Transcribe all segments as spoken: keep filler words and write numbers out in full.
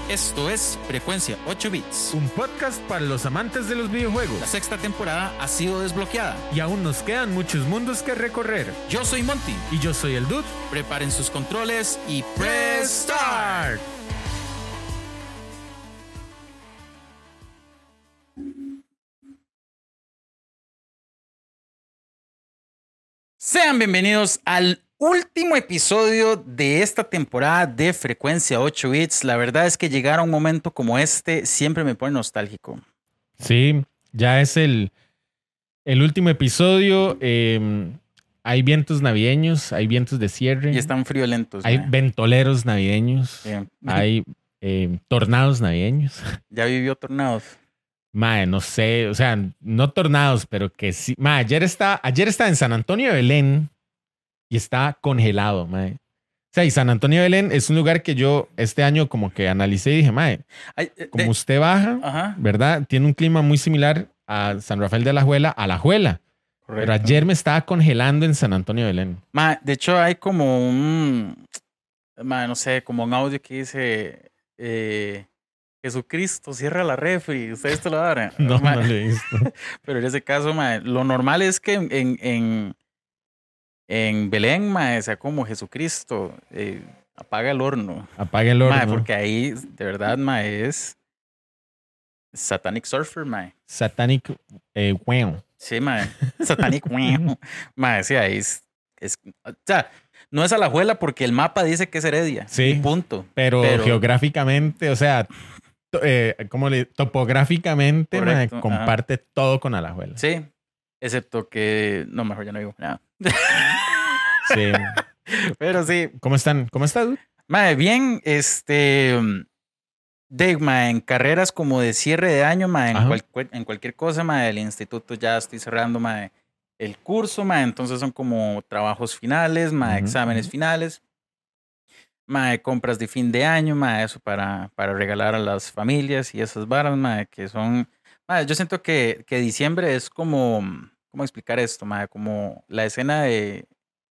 Esto es Frecuencia ocho bits, un podcast para los amantes de los videojuegos. La sexta temporada ha sido desbloqueada y aún nos quedan muchos mundos que recorrer. Yo soy Monty y yo soy el Dude. Preparen sus controles y press start. Sean bienvenidos al último episodio de esta temporada de Frecuencia ocho bits. La verdad es que llegar a un momento como este siempre me pone nostálgico. Sí, ya es el, el último episodio. Eh, hay vientos navideños, hay vientos de cierre. Y están friolentos. Hay man. ventoleros navideños. Bien. Hay eh, tornados navideños. Ya vivió tornados. Mae, no sé, o sea, no tornados, pero que sí. Mae, ayer estaba, ayer estaba en San Antonio de Belén y estaba congelado, mae. O sea, y San Antonio de Belén es un lugar que yo este año como que analicé y dije, mae, Ay, como de- usted baja, Ajá. ¿verdad? Tiene un clima muy similar a San Rafael de Alajuela, a Alajuela. Pero Correcto. ayer me estaba congelando en San Antonio de Belén. Ma, de hecho, hay como un, ma, no sé, como un audio que dice eh, Jesucristo, cierra la refri. ¿Ustedes esto lo harán? No, Ma, no lo he visto. pero en ese caso, ma, lo normal es que en, en, en Belén, ma, sea como Jesucristo, eh, apaga el horno. Apague el Ma, horno. porque ahí, de verdad, ma, es Satanic Surfer, ma. Satanic eh, wow. Sí, ma. Satanic, ma, sí, ahí es, es, o sea, no es Alajuela porque el mapa dice que es Heredia. Sí. Y punto. Pero, Pero- geográficamente, o sea, to- eh, ¿cómo le topográficamente mae, Correcto, comparte todo con Alajuela. Sí, excepto que, no, mejor ya no digo nada. Sí. Pero sí, ¿Cómo están? ¿Cómo estás? Dude? ma, bien, este, de, ma, en carreras como de cierre de año, ma, en, Ajá. cual- en cualquier cosa, ma, el instituto ya estoy cerrando, ma, el curso, ma, entonces son como trabajos finales, ma, Ujú, exámenes ujú. finales, ma, compras de fin de año, ma, eso para, para regalar a las familias y esas varas, ma, que son, ma, yo siento que, que diciembre es como, ¿cómo explicar esto, ma? Como la escena de,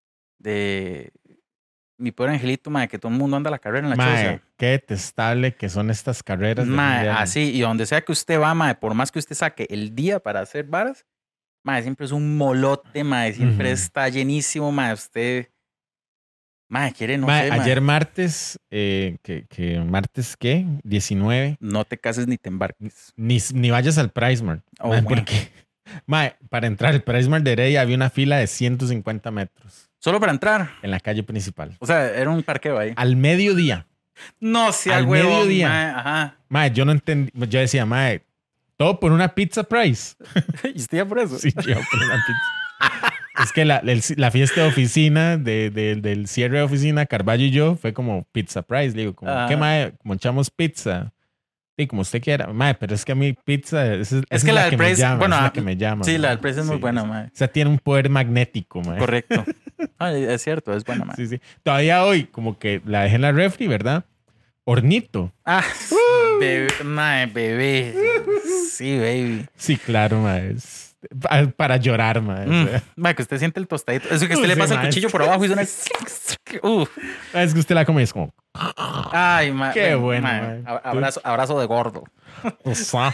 de Mi Pobre Angelito, ma, que todo el mundo anda a la carrera en la Mae, choza. qué detestable que son estas carreras. de fin Ma, de año. así, y donde sea que usted va, ma, por más que usted saque el día para hacer varas, ma, siempre es un molote, ma, siempre Ujú. está llenísimo, ma, usted, ma, quiere, no Mae, sé, ma, ayer martes, eh, que, que martes, ¿qué? diecinueve. no te cases ni te embarques. Ni, ni vayas al Price Mart. Oh, mae, bueno. porque, mae, para entrar al Price Mart de Heredia había una fila de ciento cincuenta metros Solo para entrar. en la calle principal. O sea, era un parqueo ahí. Al mediodía. No sea al huevón, mediodía. ma, ajá. Mae, yo no entendí. Yo decía, mae, todo por una pizza price. ¿Y usted ya por eso? Sí, yo por una pizza. Es que la, el- la fiesta de oficina, de, de- del cierre de oficina, Carballo y yo, fue como pizza price. Le digo, como, Ajá. ¿qué mae? Como echamos pizza. Sí, como usted quiera. Mae, pero es que a mí pizza, esa es, esa que la la del que me Price- llama. bueno, es la ah, que me llama. Sí, la mae. del precio es muy Sí, buena, es- ma. O sea, tiene un poder magnético, mae. Correcto. Ah, es cierto, es buena, ma. Sí, sí. Todavía hoy, como que la dejé en la refri, ¿verdad? Hornito. Ah, bebé, ma, bebé. Sí, baby. Sí, claro, mae. Es pa- para llorar, mae. O Mm, sea, ma, que usted siente el tostadito. Eso que usted le Sí, pasa el ma, cuchillo es- por abajo y suena. Uh, es que usted la come y es como... ay, ma. Qué bueno, bueno, ma, ma. ab- Abrazo, abrazo de gordo. O sea,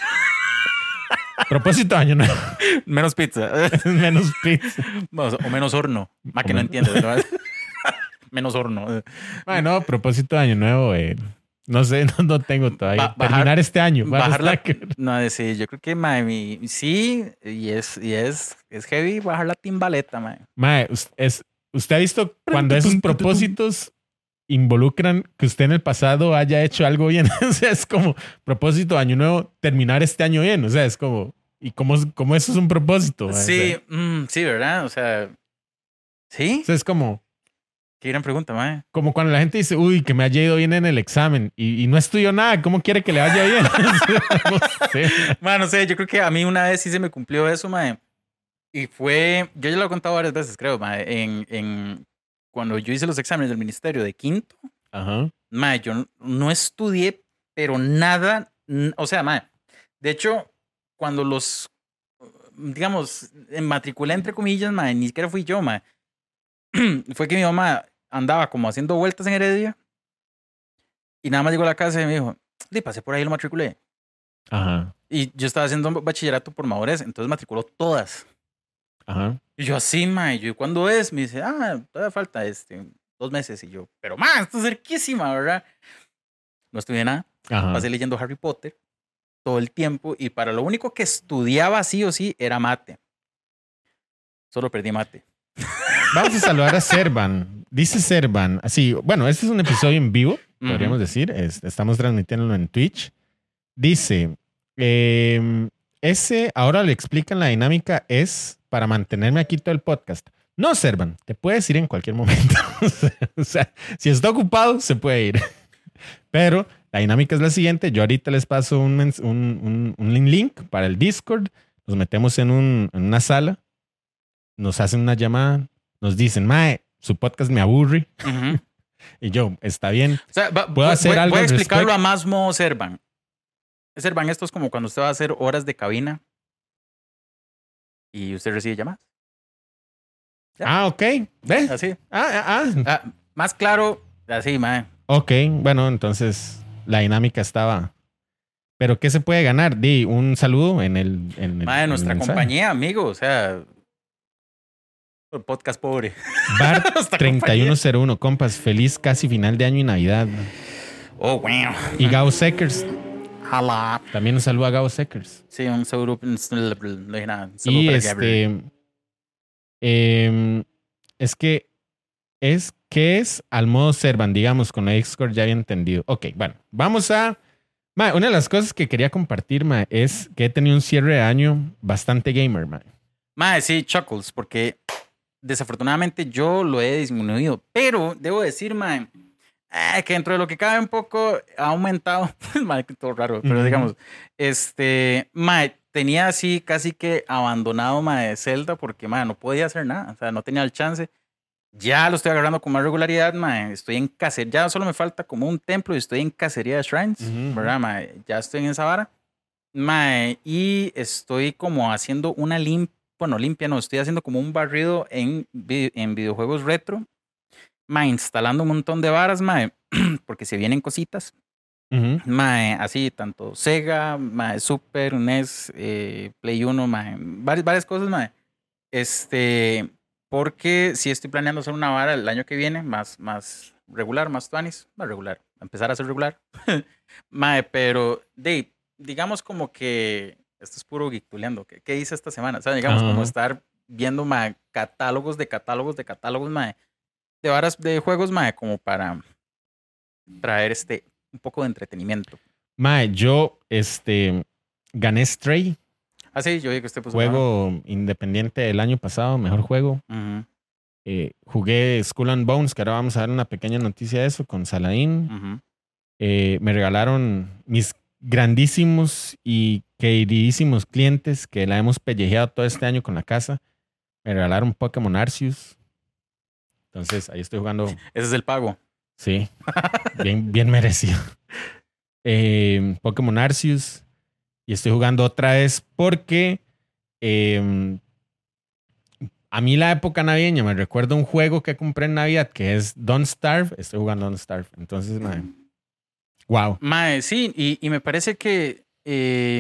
propósito de año nuevo. Menos pizza. Menos pizza. O menos horno. Ma, que O no men- entiende, ¿verdad? Menos horno. Bueno, propósito de año nuevo, eh, no sé, no, no tengo todavía. Ba- bajar- Terminar este año. Bajar la, que... no, de- sí, yo creo que ma, mi- sí, y es, y es, es heavy bajar la timbaleta, ma. Mae, us- es, ¿usted ha visto cuando esos propósitos involucran que usted en el pasado haya hecho algo bien? O sea, es como propósito de año nuevo, terminar este año bien. O sea, es como, ¿y cómo, cómo eso es un propósito? mae? O Sí, sea, mm, sí, ¿verdad? O sea, sí. o sea, es como, Qué gran pregunta, ma. como cuando la gente dice, uy, que me haya ido bien en el examen y, y no estudió nada, ¿cómo quiere que le vaya bien? No sé. Ma, no sé, yo creo que a mí una vez sí se me cumplió eso, ma. Y fue, yo ya lo he contado varias veces, creo, ma, en, en cuando yo hice los exámenes del ministerio de quinto, Ajá. ma, yo no- no estudié, pero nada, n- o sea, ma, de hecho, cuando los, digamos, matriculé entre comillas, ma, ni siquiera fui yo, ma. Fue que mi mamá andaba como haciendo vueltas en Heredia y nada más llegó a la casa y me dijo, Y pasé por ahí y lo matriculé. Ajá. Y yo estaba haciendo bachillerato por madurez, entonces matriculó todas. Ajá. Y yo así, ma, y yo, ¿cuándo es? Me dice, ah, todavía falta este, dos meses. Y yo, pero ma, esto es cerquísima, ¿verdad? No estudié nada. Ajá. Pasé leyendo Harry Potter todo el tiempo y para lo único que estudiaba sí o sí era mate. Solo perdí mate. Vamos a saludar a Servan. Dice Servan, así, bueno, este es un episodio en vivo, podríamos uh-huh. decir. Es, estamos transmitiéndolo en Twitch. Dice, eh, ese, ahora le explican la dinámica, es para mantenerme aquí todo el podcast. No, Servan, te puedes ir en cualquier momento. O sea, si está ocupado, se puede ir. Pero la dinámica es la siguiente. Yo ahorita les paso un, un, un, un link para el Discord. Nos metemos en, un, en una sala. Nos hacen una llamada. Nos dicen, mae, su podcast me aburre. Uh-huh. Y yo, está bien. O sea, va, ¿Puedo hacer voy, algo voy a explicarlo respecto? a más modo Servan. Servan, esto es como cuando usted va a hacer horas de cabina y usted recibe llamadas. ¿Ya? Ah, ok. ¿Ve? Así. Ah, ah, ah. ah más claro, así, mae. Ok, bueno, entonces la dinámica estaba. ¿Pero qué se puede ganar? Di un saludo en el. En el mae, nuestra en el compañía, amigo. O sea, podcast pobre. Bar treinta y uno cero uno, compas. Feliz casi final de año y Navidad. Oh, bueno. Y Gao Seckers. Hola. También un saludo a Gao Seckers. Sí, un saludo. Y este. Eh, es que. Es que es al modo Servan, digamos, con Xcore ya había entendido. Ok, bueno, vamos a. Ma, una de las cosas que quería compartir, ma, es que he tenido un cierre de año bastante gamer, ma. Ma, sí, Chuckles, porque desafortunadamente yo lo he disminuido. Pero debo decir, ma, eh, que dentro de lo que cabe un poco ha aumentado. Ma, todo raro, pero uh-huh. digamos, este, ma, tenía así casi que abandonado, ma, de Zelda porque, ma, no podía hacer nada. O sea, no tenía el chance. Ya lo estoy agarrando con más regularidad, mae. Estoy en cacería. Ya solo me falta como un templo y estoy en cacería de shrines, uh-huh. ¿verdad, mae? Ya estoy en esa vara. Mae, y estoy como haciendo una limpia, bueno, limpia no, estoy haciendo como un barrido en, en videojuegos retro. Mae, instalando un montón de varas, mae, porque se vienen cositas. Uh-huh. Mae, así, tanto Sega, mae, Super, N E S, eh, Play uno, mae, varias, varias cosas, mae. Este... Porque sí estoy planeando hacer una vara el año que viene, más, más regular, más tuanis, más regular, empezar a ser regular. Mae, pero de, digamos como que, esto es puro geektuleando, ¿qué, ¿qué hice esta semana? O sea, digamos uh-huh. como estar viendo, mae, catálogos de catálogos de catálogos, mae, de varas de juegos, mae, como para traer este, un poco de entretenimiento. Mae, yo, este, gané Stray. Ah, sí, yo vi que usted puso juego mal. Independiente del año pasado, mejor juego. Uh-huh. Eh, jugué Skull and Bones, que ahora vamos a dar una pequeña noticia de eso, con Saladin. Uh-huh. Eh, me regalaron mis grandísimos y queridísimos clientes que la hemos pellejeado todo este año con la casa. Me regalaron Pokémon Arceus. Entonces, ahí estoy jugando. Ese es el pago. Sí, bien, bien merecido. Eh, Pokémon Arceus. Y estoy jugando otra vez porque eh, a mí la época navideña me recuerda un juego que compré en Navidad que es Don't Starve. Estoy jugando Don't Starve. Entonces, mae, wow. Mae, sí, y, y me parece que eh,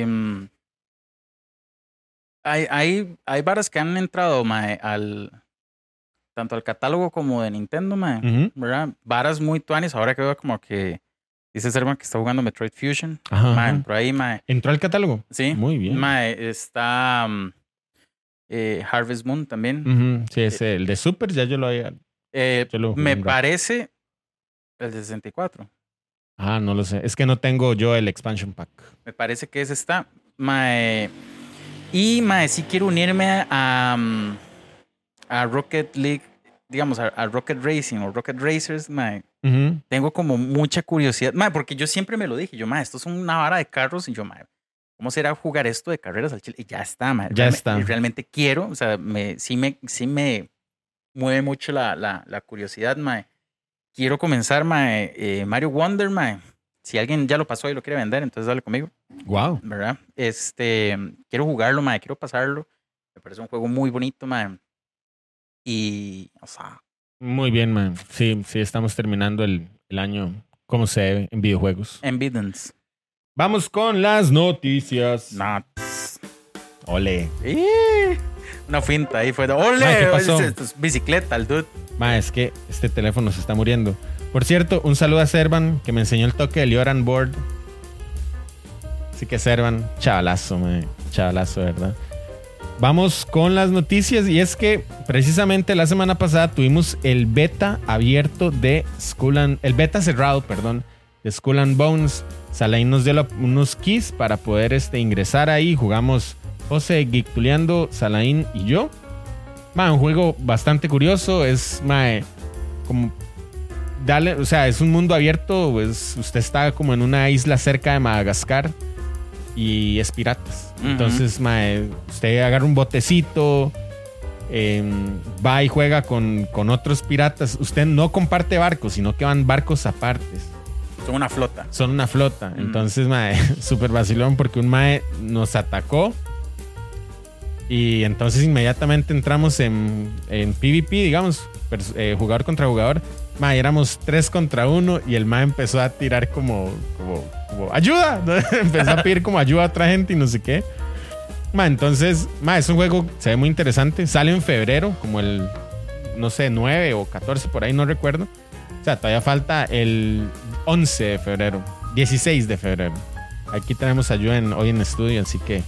hay, hay, hay varas que han entrado, mae, al, tanto al catálogo como de Nintendo, mae, uh-huh. ¿verdad? Varas muy tuanis. Ahora que veo como que dice Servan que está jugando Metroid Fusion. Ajá, mae, ajá. por ahí, mae. ¿Entró al catálogo? Sí. Muy bien. Mae, está um, eh, Harvest Moon también. Uh-huh. Sí, es el de Super, ya yo lo había. Eh, yo lo me parece el de sesenta y cuatro. Ah, no lo sé. Es que no tengo yo el expansion pack. Me parece que ese está. Mae. Y, mae, sí quiero unirme a, a Rocket League, digamos, a, a Rocket Racing o Rocket Racers, mae. Uh-huh. Tengo como mucha curiosidad, mae, porque yo siempre me lo dije, yo, mae, esto es una vara de carros y yo, mae, ¿cómo será jugar esto de carreras al chile? Y ya está, mae. Ya realmente, está. Realmente quiero, o sea, me, sí, me, sí me mueve mucho la, la, la curiosidad, mae. Quiero comenzar, mae, eh, Mario Wonder, mae. Si alguien ya lo pasó y lo quiere vender, entonces dale conmigo. Wow. ¿Verdad? Este, quiero jugarlo, mae, quiero pasarlo. Me parece un juego muy bonito, mae. Y, o sea... Muy bien, man. Sí, sí, estamos terminando el, el año como se debe en videojuegos. En Bidens. Vamos con las noticias. Nuts. Ole. Eh, una finta ahí fue. ¡Ole! Mae, ¿qué pasó? Es, es, es bicicleta, el dude. Ma, es que este teléfono se está muriendo. Por cierto, un saludo a Servan, que me enseñó el toque del Yoran Board. Así que Servan, chavalazo, ma, chavalazo, ¿verdad? Vamos con las noticias. Y es que precisamente la semana pasada tuvimos el beta abierto de Skull and... El beta cerrado, perdón, de Skull and Bones. Salain nos dio la, unos keys para poder este, ingresar ahí. Jugamos José, Geektuleando, Salain y yo. Ma, un juego bastante curioso. Es ma, como dale, o sea, es un mundo abierto. Pues usted está como en una isla cerca de Madagascar y es piratas. Uh-huh. Entonces, ma, usted agarra un botecito, eh, va y juega con, con otros piratas. Usted no comparte barcos, sino que van barcos apartes. Son una flota. Son una flota. Mm. Entonces, mae, súper vacilón porque un mae nos atacó. Y entonces inmediatamente entramos en, en PvP, digamos, eh, jugador contra jugador. Mae, éramos tres contra uno y el mae empezó a tirar como, como, como ¡ayuda! Empezó a pedir como ayuda a otra gente y no sé qué. Mae, entonces, mae, es un juego, se ve muy interesante. Sale en febrero, como el, no sé, nueve o catorce, por ahí, no recuerdo. O sea, todavía falta el once de febrero, dieciséis de febrero. Aquí tenemos a Joen hoy en estudio, así que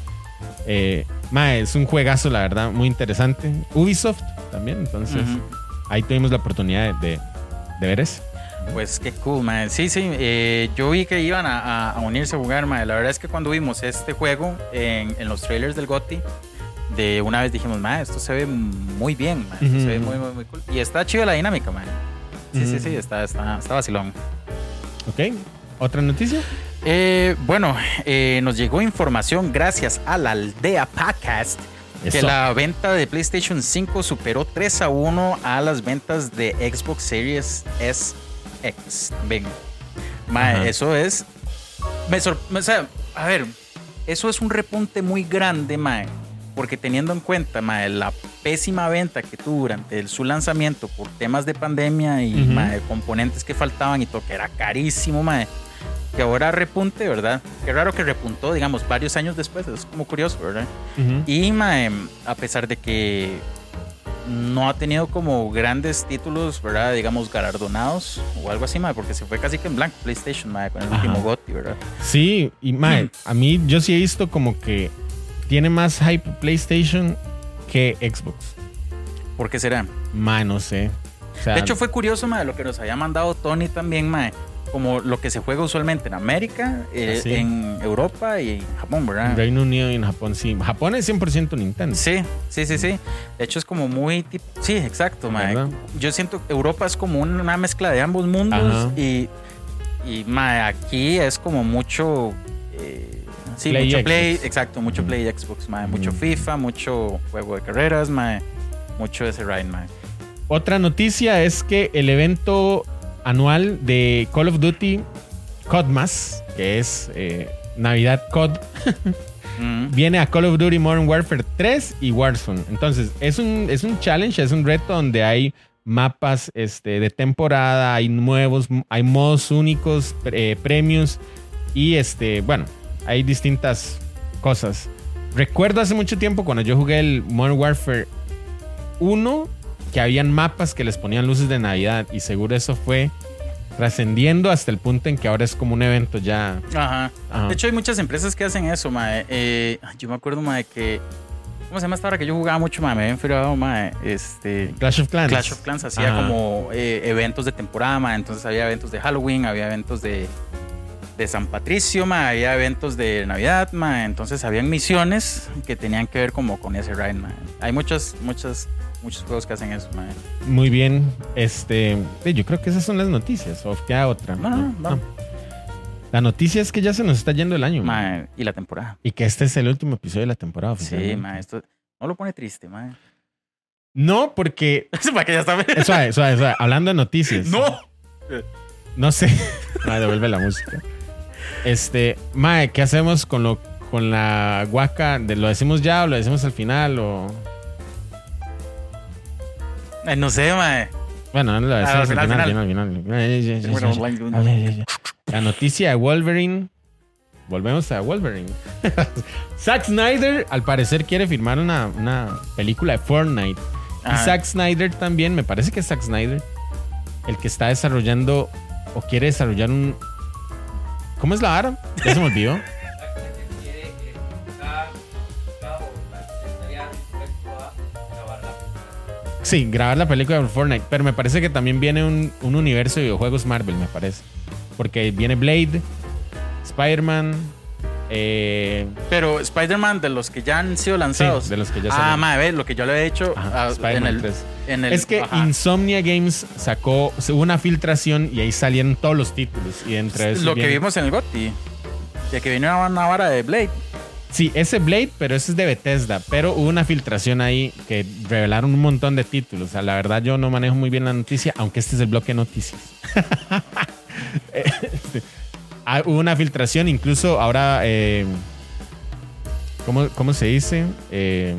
eh, mae, es un juegazo, la verdad, muy interesante. Ubisoft también, entonces uh-huh. ahí tuvimos la oportunidad de, de, de ver eso. Pues qué cool, mae. Sí, sí, eh, yo vi que iban a, a unirse a jugar, mae. La verdad es que cuando vimos este juego en, en los trailers del GOTY, de una vez dijimos, mae, esto se ve muy bien, mae. Uh-huh. Se ve muy, muy, muy cool. Y está chido la dinámica, mae. Sí, uh-huh. sí, sí, está, está, está vacilón. Ok, ¿otra noticia? Eh, bueno, eh, nos llegó información gracias a la Aldea Podcast Eso. que la venta de PlayStation cinco superó tres a uno a las ventas de Xbox Series S X. Ven, mae, eso es... Me sor- o sea, a ver, eso es un repunte muy grande, mae. Porque teniendo en cuenta, mae, la pésima venta que tuvo durante el, su lanzamiento por temas de pandemia y uh-huh. mae, componentes que faltaban y todo, que era carísimo, mae, que ahora repunte, ¿verdad? Qué raro que repuntó, digamos, varios años después. Es como curioso, ¿verdad? Uh-huh. Y mae, a pesar de que no ha tenido como grandes títulos, ¿verdad? Digamos, galardonados o algo así, mae, porque se fue casi que en blanco PlayStation, mae, con el Ajá. último GOTY, ¿verdad? Sí, y mae, mm. a mí yo sí he visto como que tiene más hype PlayStation que Xbox. ¿Por qué será? Mae, no sé. O sea, de hecho, fue curioso, mae, lo que nos había mandado Tony también, mae. Como lo que se juega usualmente en América, eh, ¿sí? en Europa y en Japón, ¿verdad? En Reino Unido y en Japón, sí. Japón es cien por ciento Nintendo. Sí, sí, sí, sí. De hecho, es como muy... Tipo, sí, exacto, mae. Yo siento que Europa es como una mezcla de ambos mundos. Ajá. y, y mae, aquí es como mucho... Eh, Sí, Play mucho Play, Xbox. exacto, mucho mm. Play Xbox, mae, mucho mm. FIFA, mucho juego de carreras, mae, mucho ese ride, mae. Otra noticia es que el evento anual de Call of Duty CODmas, que es eh, Navidad C O D, mm. viene a Call of Duty Modern Warfare tres y Warzone. Entonces, es un, es un challenge, es un reto donde hay mapas este, de temporada, hay nuevos, hay modos únicos, eh, premios y este, bueno, hay distintas cosas. Recuerdo hace mucho tiempo cuando yo jugué el Modern Warfare uno que habían mapas que les ponían luces de Navidad y seguro eso fue trascendiendo hasta el punto en que ahora es como un evento ya. Ajá. Ajá. De hecho hay muchas empresas que hacen eso, mae. Eh, yo me acuerdo, mae, que ¿cómo se llama esta hora que yo jugaba mucho, mae? Me había enfriado, mae. Este, Clash of Clans. Clash of Clans hacía Ajá. como eh, eventos de temporada, mae. Entonces había eventos de Halloween, había eventos de de San Patricio, ma, había eventos de Navidad, ma, entonces habían misiones que tenían que ver como con ese ride, ma. Hay muchas, muchas, muchos juegos que hacen eso, ma. Muy bien, este, yo creo que esas son las noticias, o queda otra. No, no, no. no. no. La noticia es que ya se nos está yendo el año, ma. ma y la temporada. Y que este es el último episodio de la temporada. Sí, ma, esto no lo pone triste, ma. No, porque... para que ya está... Suave, suave, suave. Hablando de noticias. No. No sé. Ma, devuelve la música. Este, mae, ¿qué hacemos con lo con la guaca? De, ¿lo decimos ya o lo decimos al final o...? Eh, no sé, mae. Bueno, no lo decimos al final, al final, al final. La noticia de Wolverine volvemos a Wolverine. Zack Snyder, al parecer, quiere firmar una, una película de Fortnite. Ajá. Y Zack Snyder también, me parece que es Zack Snyder, el que está desarrollando o quiere desarrollar un... ¿Cómo es la vara? Ya se me olvidó. Sí, grabar la película de Fortnite. Pero me parece que también viene un, un universo de videojuegos Marvel, me parece. Porque viene Blade, Spider-Man. Eh... Pero Spider-Man de los que ya han sido lanzados. Sí, de los que ya salieron. Ah, madre, lo que yo le he hecho ajá, a, en, el, en el. Es que ajá. Insomnia Games sacó hubo una filtración y ahí salieron todos los títulos. Y entre esos lo viene... que vimos en el GOTY. De que vino una vara de Blade. Sí, ese Blade, pero ese es de Bethesda. Pero hubo una filtración ahí que revelaron un montón de títulos. O sea, la verdad yo no manejo muy bien la noticia, aunque este es el bloque de noticias. este, ah, hubo una filtración, incluso ahora... Eh, ¿cómo, ¿Cómo se dice? Eh,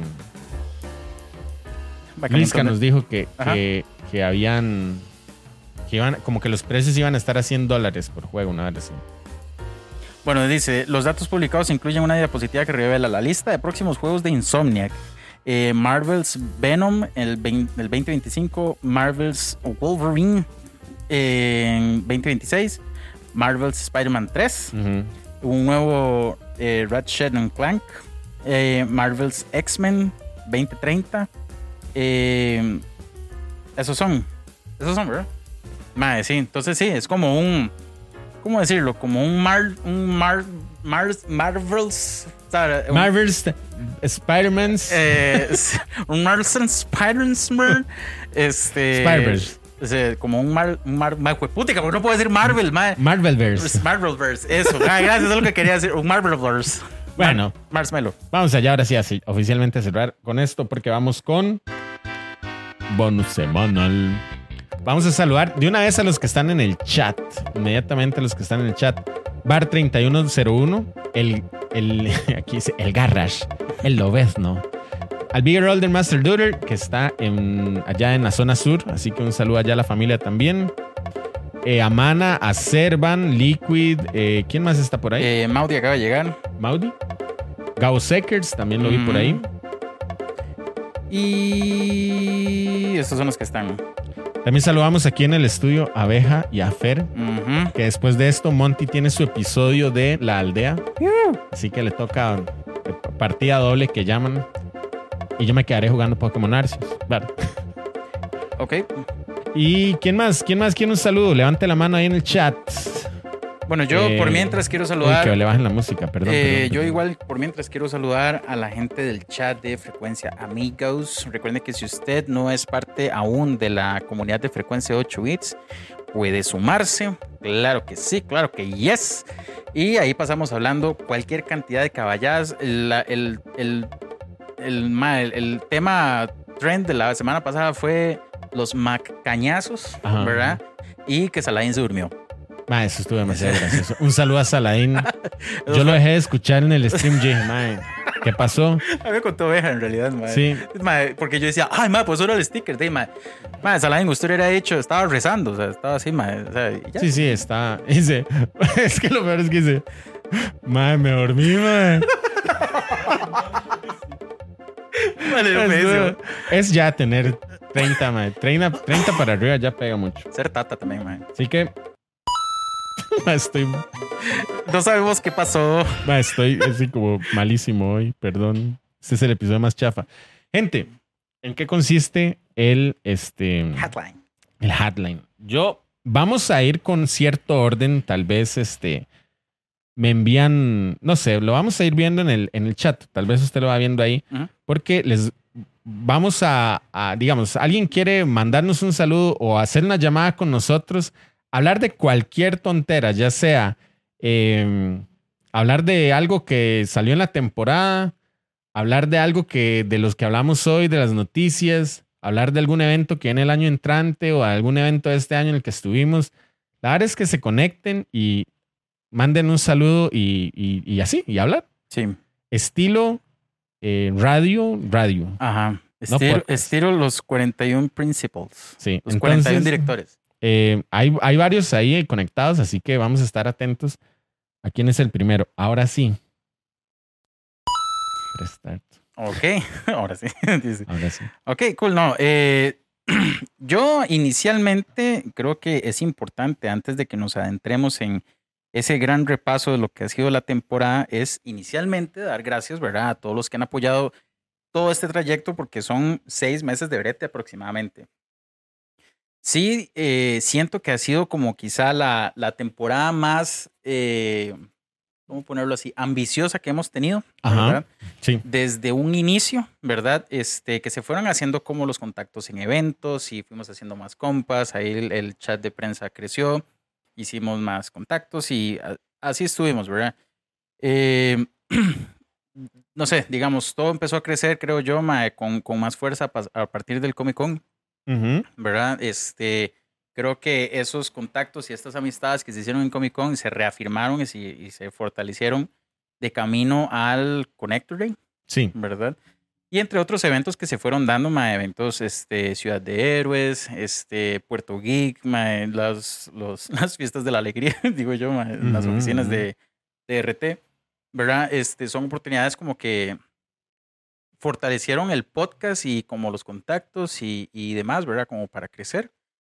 Blizzard nos dijo que, que, que habían... Que iban, como que los precios iban a estar a cien dólares por juego, una vez así. Bueno, dice, los datos publicados incluyen una diapositiva que revela la lista de próximos juegos de Insomniac. Eh, Marvel's Venom el, veinte, el veinte veinticinco, Marvel's Wolverine eh, en veinte veintiséis, Marvel's Spider-Man tres, uh-huh. un nuevo eh, Ratchet and Clank, eh, Marvel's X-Men veinte treinta. Eh, esos son, esos son, ¿verdad? Madre, sí, entonces sí, es como un... ¿Cómo decirlo? Como un Mar... Un Mar... Mar Marvel's... Un, Marvel's Spider-Man's... Eh, un Marvel's Spider-Man... Este... Spider-Verse. Como un Mar... Un Mar... Mar putica, porque no puedo decir Marvel, ma. Marvelverse. Marvelverse, eso. Ah, gracias, es lo que quería decir. Un Marvelverse. Bueno. Mar Marshmallow. Vamos allá, ahora sí, así, oficialmente a cerrar con esto, porque vamos con... Bonus semanal. Vamos a saludar de una vez a los que están en el chat. Inmediatamente a los que están en el chat. Bar treinta y uno cero uno. El, el, aquí dice el Garrash. El Lobezno. Al Bigger Older Master Duder, que está en, allá en la zona sur. Así que un saludo allá a la familia también. Eh, Amana, a Servan, Liquid. Eh, ¿Quién más está por ahí? Eh, Maudi acaba de llegar. Maudi. Gao Sekers, también lo vi mm. por ahí. Y estos son los que están. También saludamos aquí en el estudio a Abeja y a Fer, uh-huh. que después de esto Monty tiene su episodio de La Aldea, uh. así que le toca partida doble que llaman, y yo me quedaré jugando Pokémon Arceus. Vale. Ok. ¿Y quién más? ¿Quién más quiere un saludo? Levante la mano ahí en el chat. Bueno, yo eh, por mientras quiero saludar... Uy, que le bajen la música, perdón, eh, perdón, Yo perdón. igual por mientras quiero saludar a la gente del chat de Frecuencia Amigos. Recuerden que si usted no es parte aún de la comunidad de Frecuencia ocho bits, puede sumarse. Claro que sí, claro que yes. Y ahí pasamos hablando cualquier cantidad de caballadas. El, el, el, el, el, el tema trend de la semana pasada fue los maccañazos, Ajá. ¿verdad? Y que Saladin se durmió. Ma, eso estuvo demasiado gracioso. Un saludo a Saladin. Yo lo dejé de escuchar en el stream. Yo dije, ma, ¿qué pasó? A mí me contó Oveja en realidad, ma. Sí. Ma, porque yo decía, ay, ma, pues era el sticker. De, ma, ma, Saladin, usted era hecho, estaba rezando, o sea, estaba así, ma. O sea, ya. Sí, sí, está. Dice, es que lo peor es que dice, ma, me dormí, ma. Vale, es ya tener treinta, ma. treinta, treinta para arriba ya pega mucho. Ser tata también, ma. Así que estoy... No sabemos qué pasó. Ma, estoy así como malísimo hoy, perdón. Este es el episodio más chafa. Gente, ¿en qué consiste el este Hotline? El Hotline. Yo vamos a ir con cierto orden, tal vez este me envían, no sé, lo vamos a ir viendo en el en el chat. Tal vez usted lo va viendo ahí, uh-huh. porque les vamos a, a digamos, alguien quiere mandarnos un saludo o hacer una llamada con nosotros. Hablar de cualquier tontera, ya sea eh, hablar de algo que salió en la temporada, hablar de algo que de los que hablamos hoy, de las noticias, hablar de algún evento que viene el año entrante o algún evento de este año en el que estuvimos. La verdad es que se conecten y manden un saludo y, y, y así, y hablar. Sí. Estilo eh, radio, radio. Ajá. Estilo, no estilo los cuarenta y uno Principles. Sí. Los Entonces, cuarenta y uno directores. Eh, hay, hay varios ahí conectados, así que vamos a estar atentos ¿A quién es el primero? Ahora sí. Restart. Ok, ahora sí. Dice. Ahora sí. Ok, cool. No, eh, yo inicialmente creo que es importante, antes de que nos adentremos en ese gran repaso de lo que ha sido la temporada, es inicialmente dar gracias, ¿verdad?, a todos los que han apoyado todo este trayecto, porque son seis meses de brete aproximadamente. Sí, eh, siento que ha sido como quizá la, la temporada más, eh, ¿cómo ponerlo así?, ambiciosa que hemos tenido, ¿verdad? Ajá, sí. Desde un inicio, ¿verdad? Este, que se fueron haciendo como los contactos en eventos y fuimos haciendo más compas, ahí el, el chat de prensa creció, hicimos más contactos y a- así estuvimos, ¿verdad? Eh, no sé, digamos, todo empezó a crecer, creo yo, mae, con, con más fuerza pas- a partir del Comic Con, Ujú. ¿verdad? Este, creo que esos contactos y estas amistades que se hicieron en Comic Con se reafirmaron y se, y se fortalecieron de camino al Connector Day, Sí. ¿verdad? Y entre otros eventos que se fueron dando, ma, eventos, este, Ciudad de Héroes, este, Puerto Geek, ma, las, los, las fiestas de la alegría, digo yo, ma, en las Ujú, oficinas ujú. de, de R T, ¿verdad? Este, son oportunidades como que fortalecieron el podcast y como los contactos y, y demás, ¿verdad? Como para crecer.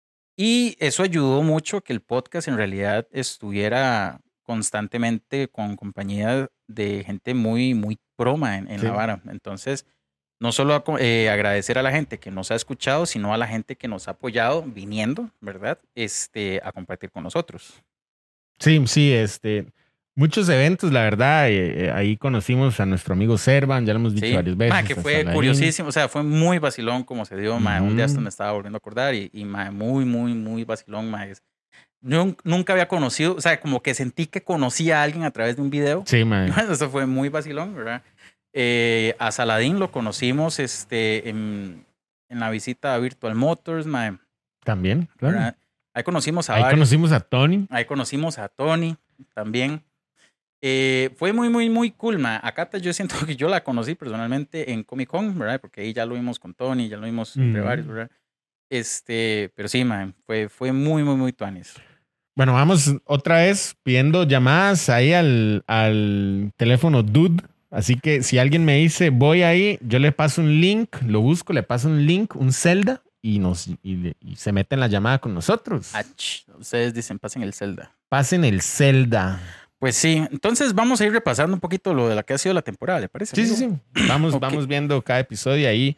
Y eso ayudó mucho que el podcast en realidad estuviera constantemente con compañía de gente muy, muy proma en, en la Sí. vara. Entonces, no solo a co- eh, agradecer a la gente que nos ha escuchado, sino a la gente que nos ha apoyado viniendo, ¿verdad? Este, a compartir con nosotros. Sí, sí, este. Muchos eventos, la verdad. eh, eh, ahí conocimos a nuestro amigo Servan, ya lo hemos dicho Sí, varias ma, veces. que a fue Saladín. curiosísimo, o sea, fue muy vacilón como se dio, ma. Un día hasta Ujú. me estaba volviendo a acordar y, y ma, muy, muy, muy vacilón, ma. Es- nun- nunca había conocido, o sea, como que sentí que conocía a alguien a través de un video. Sí, mae. Eso fue muy vacilón, ¿verdad? Eh, a Saladín lo conocimos este, en, en la visita a Virtual Motors, ma, También, claro. ¿verdad? Ahí conocimos a Ahí varios. conocimos a Tony. Ahí conocimos a Tony también. Eh, fue muy, muy, muy cool, ma. A Cata yo siento que yo la conocí personalmente en Comic Con, ¿verdad? Porque ahí ya lo vimos con Tony, ya lo vimos entre varios, Ujú. ¿verdad? Este, pero sí, ma, fue, fue muy, muy, muy tuanis. Bueno, vamos otra vez pidiendo llamadas ahí al, al teléfono Dude. Así que si alguien me dice voy ahí, yo le paso un link, lo busco, le paso un link, un Zelda y, nos, y, le- y se mete en la llamada con nosotros. Ach, ustedes dicen, pasen el Zelda. Pasen el Zelda. Pues sí, entonces vamos a ir repasando un poquito lo de la que ha sido la temporada, ¿le parece? Sí, sí, amigo? sí. Vamos, Ok. vamos viendo cada episodio ahí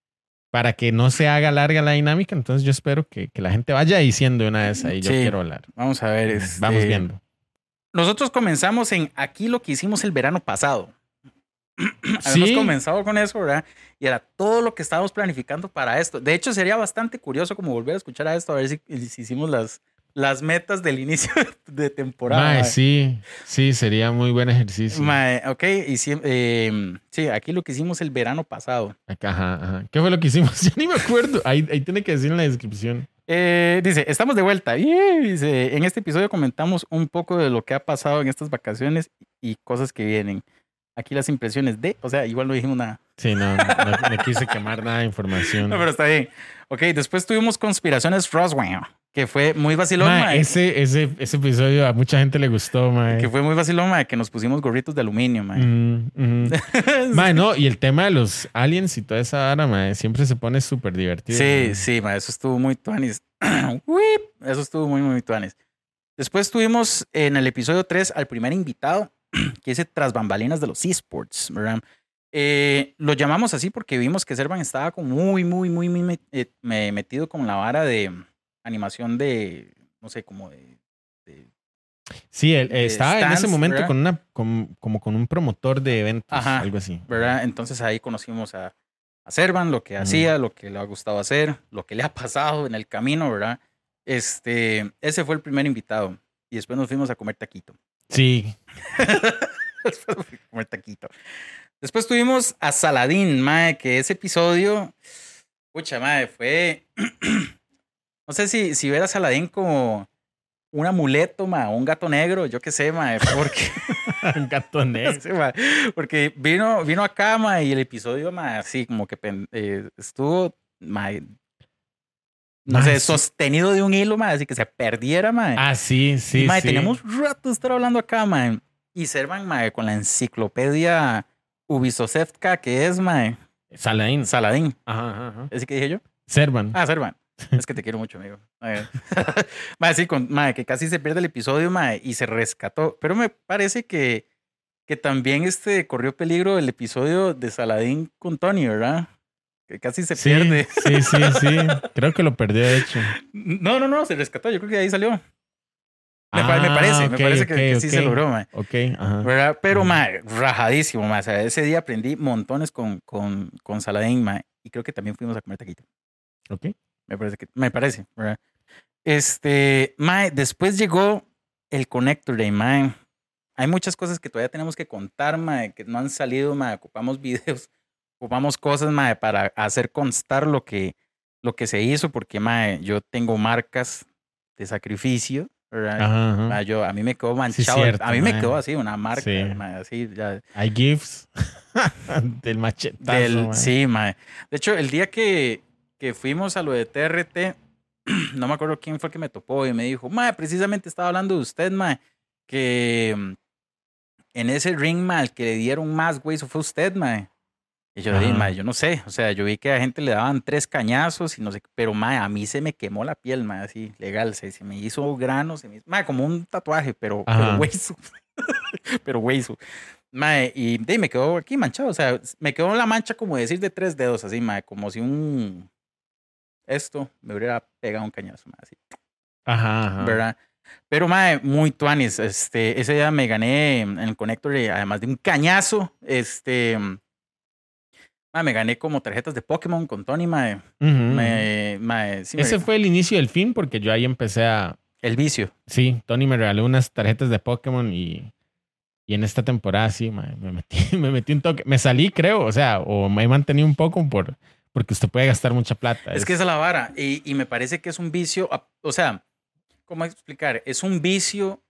para que no se haga larga la dinámica. Entonces yo espero que, que la gente vaya diciendo de una vez ahí, yo Sí, quiero hablar. vamos a ver. Este, Vamos viendo. Nosotros comenzamos en aquí lo que hicimos el verano pasado. Habíamos Sí, comenzado con eso, ¿verdad? Y era todo lo que estábamos planificando para esto. De hecho, sería bastante curioso como volver a escuchar a esto, a ver si, si hicimos las, las metas del inicio de temporada. mae, mae. sí, sí, sería muy buen ejercicio. Mae, ok, y sí, eh, sí, aquí lo que hicimos el verano pasado. Ajá, ajá. ¿Qué fue lo que hicimos? Ya ni me acuerdo. Ahí, ahí tiene que decir en la descripción. Eh, dice, estamos de vuelta. Y dice, en este episodio comentamos un poco de lo que ha pasado en estas vacaciones y cosas que vienen. Aquí las impresiones de, o sea, igual no dijimos nada. Sí, no, no, no, no quise quemar nada de información. No, pero está bien. Ok, después tuvimos Conspiraciones Roswell, que fue muy vacilón, Mae, mae. ese, ese, ese episodio a mucha gente le gustó, mae. Que fue muy vacilón, mae, que nos pusimos gorritos de aluminio, mae. Mm, ujú. Mae, no, y el tema de los aliens y toda esa vara, mae, siempre se pone súper divertido. Sí, mae. sí, mae, eso estuvo muy tuanis. Whip, eso estuvo muy, muy tuanis. Después tuvimos en el episodio tres al primer invitado, que dice Tras bambalinas de los esports, ¿verdad? Eh, lo llamamos así porque vimos que Servan estaba como muy, muy, muy, muy met- eh, me- metido con la vara de animación de, no sé, como de... de- Sí, él, de estaba en ese stands, momento ¿verdad? con una, con- como con un promotor de eventos, Ajá, algo así. ¿verdad? Entonces ahí conocimos a, a Servan, lo que Ujú. hacía, lo que le ha gustado hacer, lo que le ha pasado en el camino, ¿verdad? Este, ese fue el primer invitado. Y después nos fuimos a comer taquito. Sí, Después me fui a comer taquito. Después tuvimos a Saladín, mae, que ese episodio, pucha, mae, fue, no sé si, si ver a Saladín como un amuleto, mae, o un gato negro, yo qué sé, mae, porque, un gato negro. sí, mae, porque vino, vino acá, mae, y el episodio, mae, así como que pen- eh, estuvo, mae, no Mae, sé, sí. sostenido de un hilo, mae, así que se perdiera, mae. Ah, sí, sí, y, mae, sí. teníamos rato de estar hablando acá, mae. Y Servan, mae, con la enciclopedia Ubisoftka, que es, mae, Saladin. Saladín. Ajá, ajá, ajá. ¿Ese que dije yo? Servan. Ah, Servan. Es que te quiero mucho, amigo. Mae, mae, sí, con, mae, que casi se pierde el episodio, mae, y se rescató. Pero me parece que, que también este corrió peligro el episodio de Saladín con Tony, ¿verdad? Que casi se sí, pierde. Sí, sí, sí. Creo que lo perdió, de hecho. No, no, no, se rescató. Yo creo que de ahí salió. Me, Ah, me parece, ok, me parece que, ok, que sí ok. se logró, mae. Ok, ajá. ¿Verdad? Pero, Ujú. mae, rajadísimo, mae. O sea, ese día aprendí montones con, con, con Saladín, mae. Y creo que también fuimos a comer taquito. Ok. Me parece que, me parece, ¿verdad? Este, mae, después llegó el Connector Day, mae. Hay muchas cosas que todavía tenemos que contar, mae, que no han salido, mae. Ocupamos videos, ocupamos cosas, mae, para hacer constar lo que, lo que se hizo, porque, mae, yo tengo marcas de sacrificio, ¿verdad? Ajá, ajá. Mae, yo, a mí me quedó Sí, manchado. cierto, a mí me mae. quedó así, una marca, Sí. mae, así, ya. Hay GIFs del machetazo, Del, mae. sí, mae. De hecho, el día que, que fuimos a lo de T R T, no me acuerdo quién fue que me topó y me dijo, mae, precisamente estaba hablando de usted, mae, que mm, en ese ring, mae, al que le dieron más, güey, eso fue usted, mae. Y yo dije, Ajá. mae, yo no sé, o sea, yo vi que a la gente le daban tres cañazos y no sé, qué, pero mae, a mí se me quemó la piel, mae, así, legal, se, se me hizo granos, se me hizo, mae, como un tatuaje, pero, pero Ajá. hueso, pero hueso. Mae, y de, ahí me quedó aquí manchado, o sea, me quedó la mancha como decir de tres dedos, así, mae, como si un, esto me hubiera pegado un cañazo, mae, así. Ajá, ajá. ¿Verdad? Pero, mae, muy tuanis. Este, ese día me gané en el Connector, y además de un cañazo, este, mae, me gané como tarjetas de Pokémon con Tony, mae. Ujú, Me, ujú. mae, sí, me- Ese fue el inicio del fin porque yo ahí empecé a... el vicio. Sí, Tony me regaló unas tarjetas de Pokémon y, y en esta temporada sí, mae, me metí, me metí un toque. Me salí, creo, o sea, o me he mantenido un poco por, porque usted puede gastar mucha plata. Es que esa es la vara. Y, y me parece que es un vicio, a- o sea, ¿cómo explicar? Es un vicio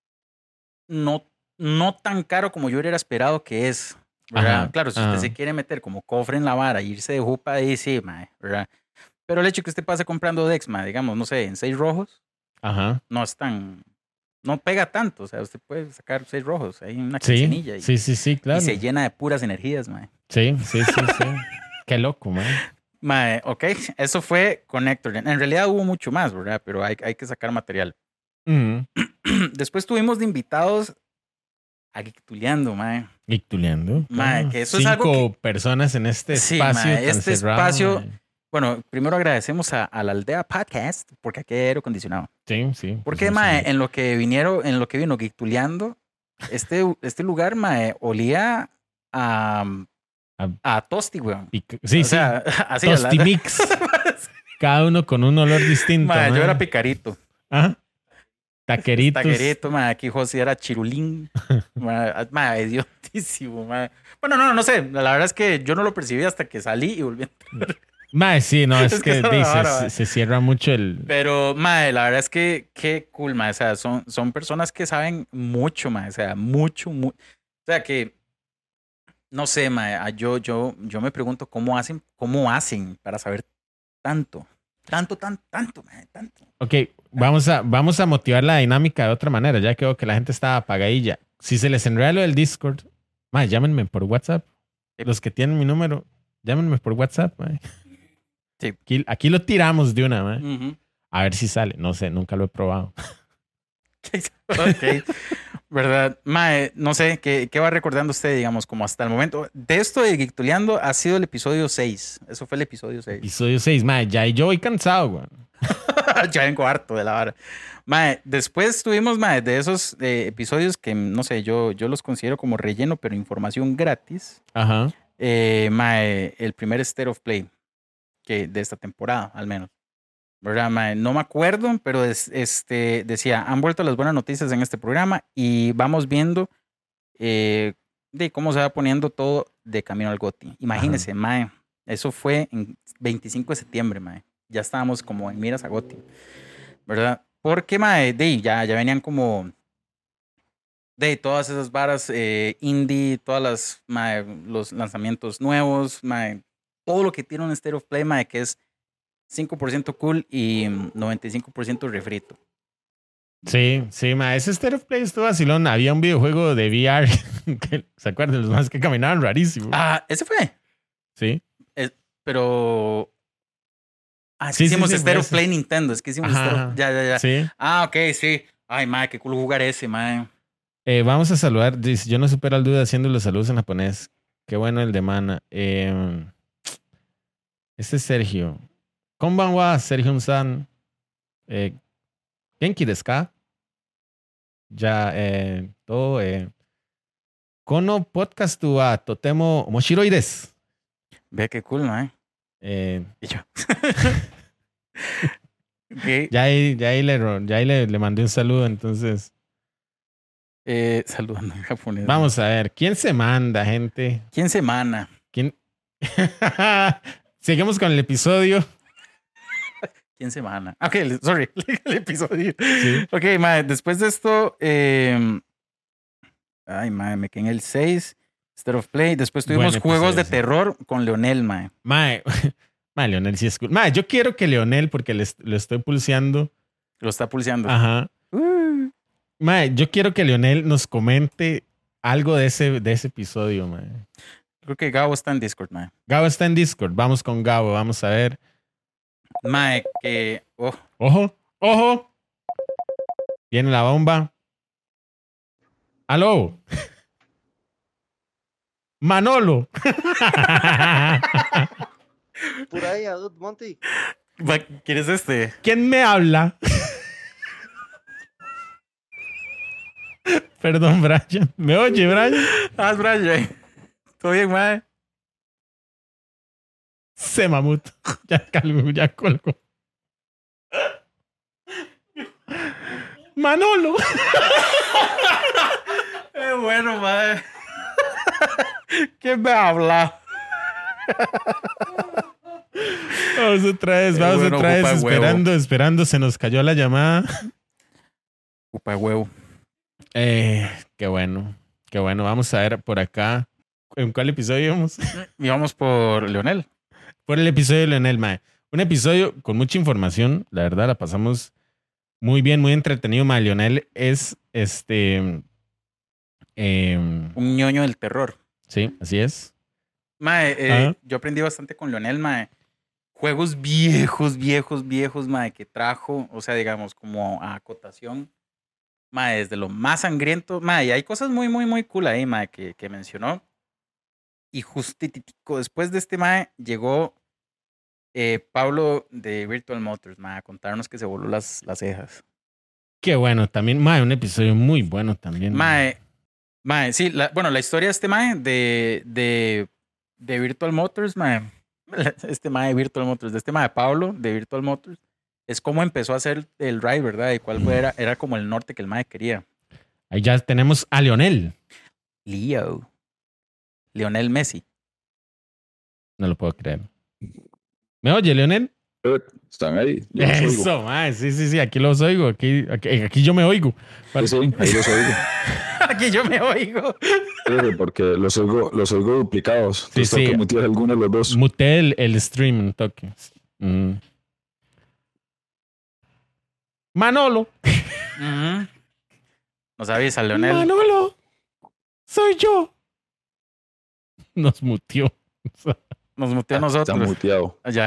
no, no tan caro como yo hubiera esperado que es. ¿Verdad? Ajá, Claro, si ajá. usted se quiere meter como cofre en la vara, irse de jupa ahí, sí, mae, ¿verdad? Pero el hecho que usted pase comprando Dex, mae, digamos, no sé, en seis rojos, Ajá. no es tan, no pega tanto. O sea, usted puede sacar seis rojos, hay una Sí, quincenilla y, sí, sí, sí, claro. y se llena de puras energías, mae. Sí, sí, sí, sí. Qué loco, man. Mae, ok, eso fue Connector. En realidad hubo mucho más, ¿verdad? Pero hay, hay que sacar material. Ujú. Después tuvimos de invitados a Geektuleando, mae. Geektuleando. Mae, claro. que eso es Cinco algo personas en este Sí, espacio mae, tan este cerrado, espacio- mae. Bueno, primero agradecemos a, a la Aldea Podcast porque aquí hay aire acondicionado. Sí, sí. Porque, pues, mae, sí. en lo que vinieron, en lo que vino Geektuleando, este, este lugar, mae, olía a, A- a Tosti, weón. Pic- Sí, O sí. sea, así a la- Tosti Mix. Cada uno con un olor distinto. Mae, yo mae. era picarito. Ajá. Taqueritos. Taquerito, mae, aquí José era chirulín. Mae, mae, idiotísimo, mae. Bueno, no, no sé. La verdad es que yo no lo percibí hasta que salí y volví a entrar. Mae, sí, no, es, Es que que, esa es la dice, vara, se, mae. se cierra mucho el. Pero, mae, la verdad es que qué cool, mae. O sea, son, son personas que saben mucho, mae. O sea, mucho, mucho. O sea, que, no sé, mae. ah, Yo, yo, yo me pregunto cómo hacen, cómo hacen para saber tanto. Tanto, tanto, tanto, mae, tanto. Ok, vamos a, vamos a motivar la dinámica de otra manera. Ya que veo que la gente está apagadilla. Si se les enreda lo del Discord, mae, llámenme por WhatsApp. Sí. Los que tienen mi número, llámenme por WhatsApp, mae. Sí. Aquí, aquí lo tiramos de una, mae. Ujú. A ver si sale. No sé, nunca lo he probado. Ok, ¿verdad? Mae, no sé, ¿qué, ¿qué va recordando usted, digamos, como hasta el momento? De esto de Geektuleando ha sido el episodio seis. Eso fue el episodio seis. Episodio seis, mae. Ya y yo voy cansado, güey. Ya vengo harto de la vara. Mae, después tuvimos, mae, de esos eh, episodios que, no sé, yo, yo los considero como relleno, pero información gratis. Ajá. Eh, mae, el primer State of Play que de esta temporada, al menos. ¿Verdad, mae? No me acuerdo, pero es- este, decía, han vuelto las buenas noticias en este programa y vamos viendo eh, de cómo se va poniendo todo de camino al GOTY. Imagínese, mae, eso fue en veinticinco de septiembre, mae. Ya estábamos como en miras a GOTY, ¿verdad? Porque, mae, de, ahí ya, ya venían como de todas esas varas eh, indie, todas las, mae, los lanzamientos nuevos, mae, todo lo que tiene un State of Play, mae, que es cinco por ciento cool y noventa y cinco por ciento refrito. Sí, sí, ma, ese State of Play estuvo vacilón. Había un videojuego de V R, que, ¿se acuerdan? Los más que caminaban rarísimo. Ah, ¿ese fue? Sí. Es, pero... Ah, es Sí, que sí, hicimos sí, State fue of ese. Play Nintendo. Es que hicimos Ajá, State of... Ya, ya, ya. Sí. Ah, ok, sí. Ay, madre, qué cool jugar ese, madre. Eh, vamos a saludar. Dice, yo no supero al duda haciendo los saludos en japonés. Qué bueno el de Mana. Eh, este es Sergio. Konbanwa, Sergio-san. Eh, Genki desu ka? Ya, eh, todo, eh. Kono podcast wa totemo omoshiroi desu. Ve qué cool, madre. Eh, Y yo. Okay. ya ahí, ya ahí, le, ya ahí le, le mandé un saludo, entonces. Eh, saludando en japonés. Vamos a ver, ¿quién se manda, gente? ¿Quién se mana? ¿Quién? Seguimos con el episodio. ¿Quién se mana? Ok, sorry, el episodio. Sí. Ok, madre, después de esto, eh, ay, madre, me quedé en el seis, State of Play. Después tuvimos Buen juegos episodio, de sí. terror con Leonel, madre. Mae, mae, Leonel sí es cool. Mae, yo quiero que Leonel, porque le, lo estoy pulseando. Lo está pulseando. Ajá. Uh. Mae, yo quiero que Leonel nos comente algo de ese, de ese episodio, mae. Creo que Gabo está en Discord, madre. Gabo está en Discord. Vamos con Gabo, vamos a ver. Mae, que... Oh, Ojo, ojo. Viene la bomba. Aló. Manolo. Por ahí, Adult Monty. ¿quieres este? ¿Quién me habla? Perdón, Brian. ¿Me oye, Brian? Ah, es Brian. ¿Todo bien, mae? Se mamut. Ya colgo, ya colgo. Manolo. Qué bueno, mae. ¿Quién me habla? Vamos otra vez, vamos bueno, otra vez. ocupa Esperando, esperando. Se nos cayó la llamada. Upa huevo. Eh, qué bueno. Qué bueno. Vamos a ver por acá. ¿En cuál episodio vamos? Y vamos por Leonel. Por el episodio de Leonel, mae. Un episodio con mucha información. La verdad, la pasamos muy bien, muy entretenido, mae. Leonel es este. Eh, Un ñoño del terror. sí, así es. Mae, eh, Ajá. yo aprendí bastante con Leonel, mae. Juegos viejos, viejos, viejos, mae, que trajo, o sea, digamos, como a acotación. Mae, desde lo más sangriento. Mae, y hay cosas muy, muy, muy cool ahí, mae, que, que mencionó. Y justitico después de este, mae, llegó eh, Pablo de Virtual Motors, mae, a contarnos que se voló las, las cejas. Qué bueno también. Mae, un episodio muy bueno también. Mae, mae, sí, la, bueno, la historia de este mae de, de, de Virtual Motors, mae, este mae de Virtual Motors, de este mae Pablo de Virtual Motors, es cómo empezó a hacer el ride, ¿verdad? Y cuál fue, era, era como el norte que el mae quería. Ahí ya tenemos a Leonel. Leo. Lionel Messi. No lo puedo creer. ¿Me oye, Leonel? Están ahí. Yo los oigo. Eso, mae. Sí, sí, sí. Aquí los oigo. Aquí, aquí, aquí yo me oigo. Sí, sí, ahí los oigo. Aquí yo me oigo. Sí, porque los oigo, los oigo duplicados. Entonces Sí, tengo sí. que mutear alguno de los dos. Muté el, el stream un toque. Mm. Manolo. Uh-huh. Nos avisa, Leonel. Manolo. Soy yo. Nos mutió. Nos muteó a Está nosotros. muteado. Ya.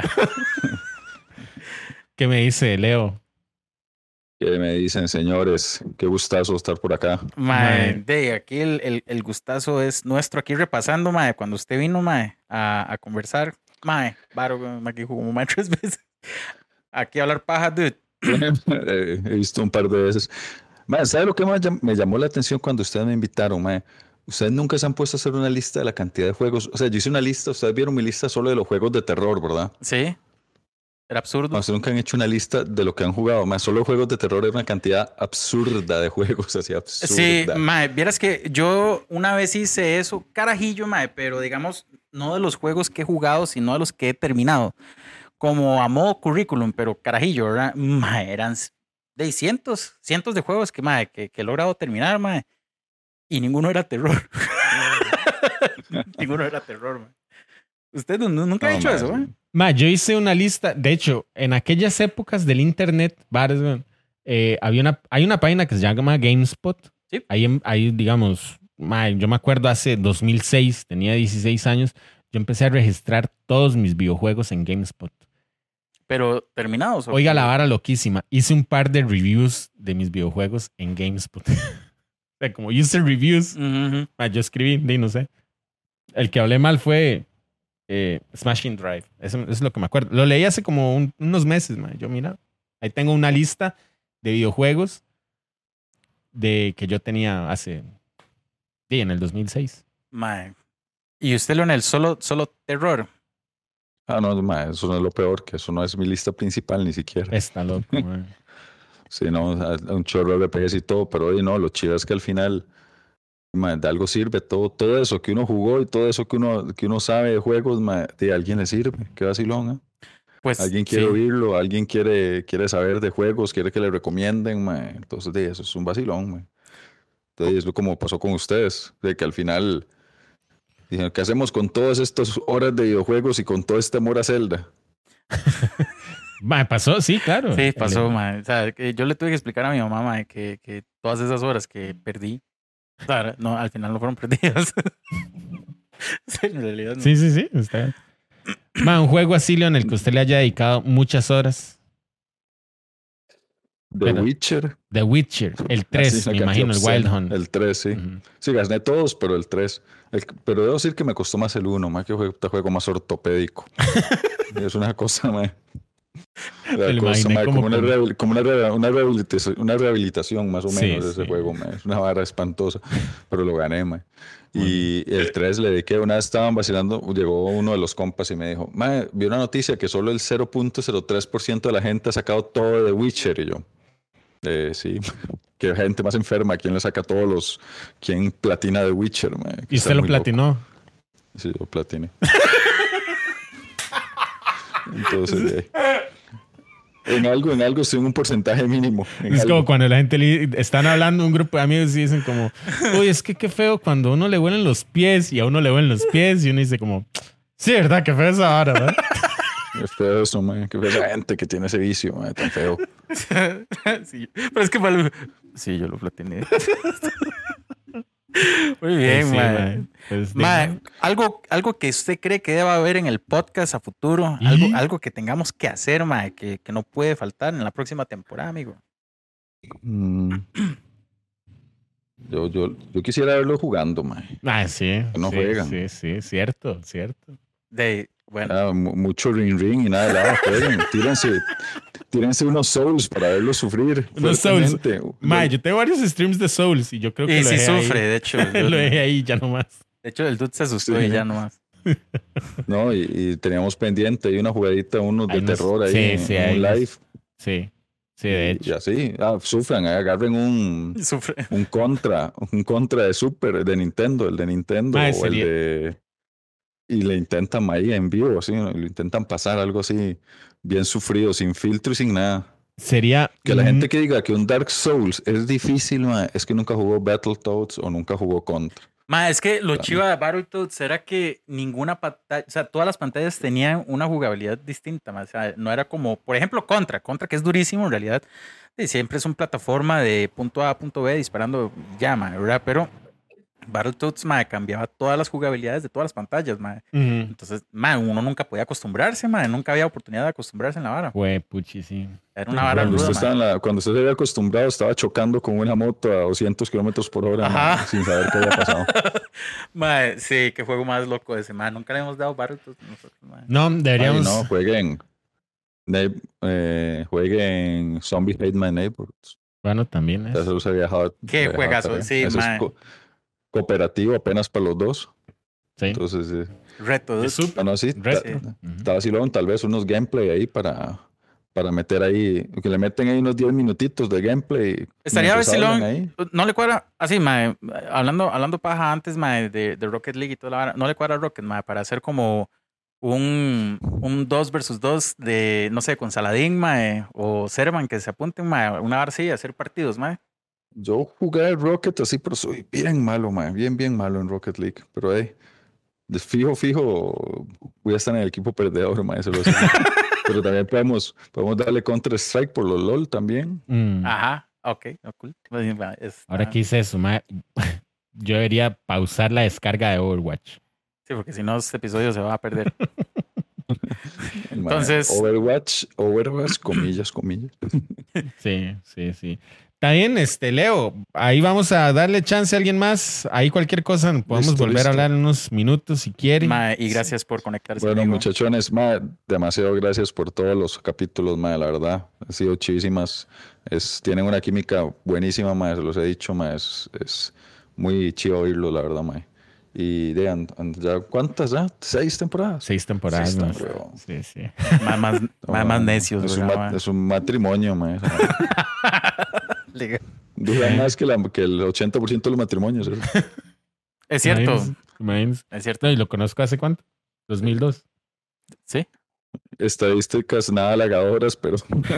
¿Qué me dice Leo? Que me dicen, señores, qué gustazo estar por acá. Mae, Mae. de aquí el, el, el gustazo es nuestro. Aquí repasando, mae, cuando usted vino, mae, a, a conversar. Mae, Varo, mae, aquí jugó como mae tres veces. Aquí a hablar paja, dude. Eh, He visto un par de veces. Man, ¿sabe lo que más llam- me llamó la atención cuando ustedes me invitaron, man? Ustedes nunca se han puesto a hacer una lista de la cantidad de juegos. O sea, yo hice una lista, ustedes vieron mi lista solo de los juegos de terror, ¿verdad? Sí. Era absurdo. No, ustedes nunca han hecho una lista de lo que han jugado. Más solo juegos de terror era una cantidad absurda de juegos, así absurda. Sí, mae, vieras que yo una vez hice eso, carajillo, mae, pero digamos, no de los juegos que he jugado, sino de los que he terminado. Como a modo currículum, pero carajillo, ¿verdad? Mae, eran de cientos, cientos de juegos que, mae, que, que he logrado terminar, mae. Y ninguno era terror. Ninguno era terror, mae. ¿Usted nu- nunca ha No, hecho mae, eso, mae? Ma, yo hice una lista. De hecho, en aquellas épocas del internet, bares, weón, eh, había una, hay una página que se llama GameSpot. Sí. Ahí, en- ahí digamos, ma, yo me acuerdo hace dos mil seis, tenía dieciséis años, yo empecé a registrar todos mis videojuegos en GameSpot. Pero terminados. ¿o Oiga, qué? la vara loquísima. Hice un par de reviews de mis videojuegos en GameSpot. O sea, como user reviews. Ujú, ujú. Ma, yo escribí, di, no sé. El que hablé mal fue eh, Smashing Drive. Eso, eso es lo que me acuerdo. Lo leí hace como un- unos meses, ma. Yo, mira, ahí tengo una lista de videojuegos de que yo tenía hace, sí, en el dos mil seis. Mae. Y usted, Leonel, solo, solo terror. Ah, no, ma, eso no es lo peor, que eso no es mi lista principal ni siquiera. Está loco, ma. Sí, no, o sea, un chorro de R P Gs y todo, pero oye, no, lo chido es que al final ma, de algo sirve todo, todo eso que uno jugó y todo eso que uno, que uno sabe de juegos, ma, de alguien le sirve. Qué vacilón, ¿eh? Pues Alguien quiere sí. oírlo, alguien quiere, quiere saber de juegos, quiere que le recomienden, ma. Entonces, de eso es un vacilón, ma. Entonces, es lo como pasó con ustedes, de que al final dijeron, ¿qué hacemos con todas estas horas de videojuegos y con todo este amor a Zelda? Ma, pasó, sí, claro. Sí, pasó, El- mae. O sea, que yo le tuve que explicar a mi mamá, mae, que, que todas esas horas que perdí, claro, no, al final no fueron perdidas. Sí, en realidad no. Sí, sí, sí. Está. Ma, un juego así, Leon, el que usted le haya dedicado muchas horas. The Pero- Witcher. The Witcher, el así, tres, una me cantidad imagino, el Wild obscena. Hunt. El tres, sí. Ujú. Sí, gasté todos, pero el tres. El- pero debo decir que me costó más el uno, más que juego, este juego más ortopédico. Es una cosa, ma. La Me lo cosa, imaginé ma, como como, una, con- rehabil- como una, reha- una rehabilitación, una rehabilitación más o Sí, menos de ese sí. juego, ma. Es una vara espantosa, pero lo gané, ma. Muy Y el tres le dediqué, una vez estaban vacilando, llegó uno de los compas y me dijo, ma, vi una noticia que solo el cero punto cero tres por ciento de la gente ha sacado todo de Witcher, y yo, eh, sí, que gente más enferma, ¿quién le saca todos los, quién platina de Witcher, ma? Que Y está usted lo muy loco. platinó. Sí, yo platiné. Entonces, eh, en algo, en algo estoy en un porcentaje mínimo. en Es algo. como cuando la gente le- están hablando, un grupo de amigos y dicen como, uy, es que qué feo cuando a uno le huelen los pies y a uno le huelen los pies y uno dice como, sí, ¿verdad? Qué feo esa hora, ¿verdad? Qué feo eso, man. Qué feo esa gente que tiene ese vicio, man, tan feo. Sí, pero es que fue algo- sí, yo lo platiné. Muy bien, Sí, mae. mae. Pues, Mae, digo, algo, algo que usted cree que deba haber en el podcast a futuro, ¿Y? algo, algo que tengamos que hacer, mae, que, que no puede faltar en la próxima temporada, amigo. Mm. Yo, yo, yo quisiera verlo jugando, man. ah, sí, Que no sí, juegan. sí, sí, cierto, cierto. De, bueno, Ah, mu- mucho ring ring y nada de nada. Jueguen, tírense, tírense unos souls para verlos sufrir. Unos souls. fuertemente. Mae, yo tengo varios streams de Souls y yo creo que y lo sí dejé sufre, ahí. de hecho. lo dejé ahí ya nomás. De hecho, el dude se asustó Sí. y ya nomás. No, y, y teníamos pendiente ahí una jugadita, unos de Hay unos- terror ahí sí, en, sí, en hay un unos- live. Sí, sí, de Y hecho. así, ah, sufran, eh, agarren un, Sufre. un contra, un contra de Super, de Nintendo, el de Nintendo, Mae, o sería- el de... Y le intentan ahí en vivo, así, ¿no? Y lo intentan pasar algo así, bien sufrido, sin filtro y sin nada. Sería. Que la mm, gente que diga que un Dark Souls es difícil, ma, es que nunca jugó Battletoads o nunca jugó Contra. Ma, es que lo Claro. chiva de Battletoads era que ninguna pantalla, o sea, todas las pantallas tenían una jugabilidad distinta, ma. O sea, no era como, por ejemplo, Contra, Contra que es durísimo en realidad, y siempre es una plataforma de punto A a punto B disparando llama, ¿verdad? Pero Battletoads, ma, cambiaba todas las jugabilidades de todas las pantallas, ma. ujú. Entonces, ma, uno nunca podía acostumbrarse, ma, nunca había oportunidad de acostumbrarse en la vara. Fue puchi, sí. Era una vara Cuando ruda, usted, ma. estaba en la- cuando usted se había acostumbrado, estaba chocando con una moto a doscientos kilómetros por hora, ma, Ajá. sin saber qué había pasado. Ma, sí, qué juego más loco ese, ma. Nunca le hemos dado Battletoads nosotros, ma. No, Ay, deberíamos. no, jueguen. Ne- eh, jueguen Zombie Hate My Neighbors. Bueno, también es. Eso se ha viajado. Qué viajado juegazo, también. sí, Eso es mae. co- cooperativo apenas para los dos. Sí. Entonces, eh, Reto, dude. súper. bueno, sí, Re- ta- Ujú. está vacilón, tal vez unos gameplay ahí para, para meter ahí, que le meten ahí unos diez minutitos de gameplay. Estaría mientras vacilón. hablan ahí. No le cuadra, así, mae, hablando, hablando paja antes, mae, de, de Rocket League y toda la vara, no le cuadra a Rocket, mae, para hacer como un, un dos versus dos de, no sé, con Saladín, mae, o Servan, que se apunten, mae, una vara así, a hacer partidos, mae. Yo jugué Rocket así, pero soy bien malo, man, bien, bien malo en Rocket League. Pero, hey, de fijo, fijo, voy a estar en el equipo perdedor, mae, se lo sé. Pero también podemos, podemos darle Counter-Strike por los LOL también. Mm. Ajá, ok, cool. Está... Ahora que hice eso, mae, yo debería pausar la descarga de Overwatch. Sí, porque si no, este episodio se va a perder. Entonces... Mae, Overwatch, Overwatch, comillas, comillas. Sí, sí, sí. También, este, Leo, ahí vamos a darle chance a alguien más. Ahí cualquier cosa podemos listo, volver listo. a hablar en unos minutos si quieren. Mae, y gracias por conectarse. Bueno, amigo. muchachones, mae, demasiado gracias por todos los capítulos, mae, la verdad. Han sido chivísimas. Es, tienen una química buenísima, mae, se los he dicho, mae. Es, es muy chido oírlo, la verdad, mae. Y de and, and, ya, ¿cuántas ya? ¿Seis temporadas? Seis temporadas. Sí, más. Sí, sí. Más, más, más, más necios. Es un, ma, es un matrimonio, mae. Duran más que, la, que el ochenta por ciento de los matrimonios. ¿eh? Es cierto. Imagínense, imagínense. Es cierto. ¿Y lo conozco hace cuánto? ¿dos mil dos? Sí. Estadísticas nada halagadoras, pero...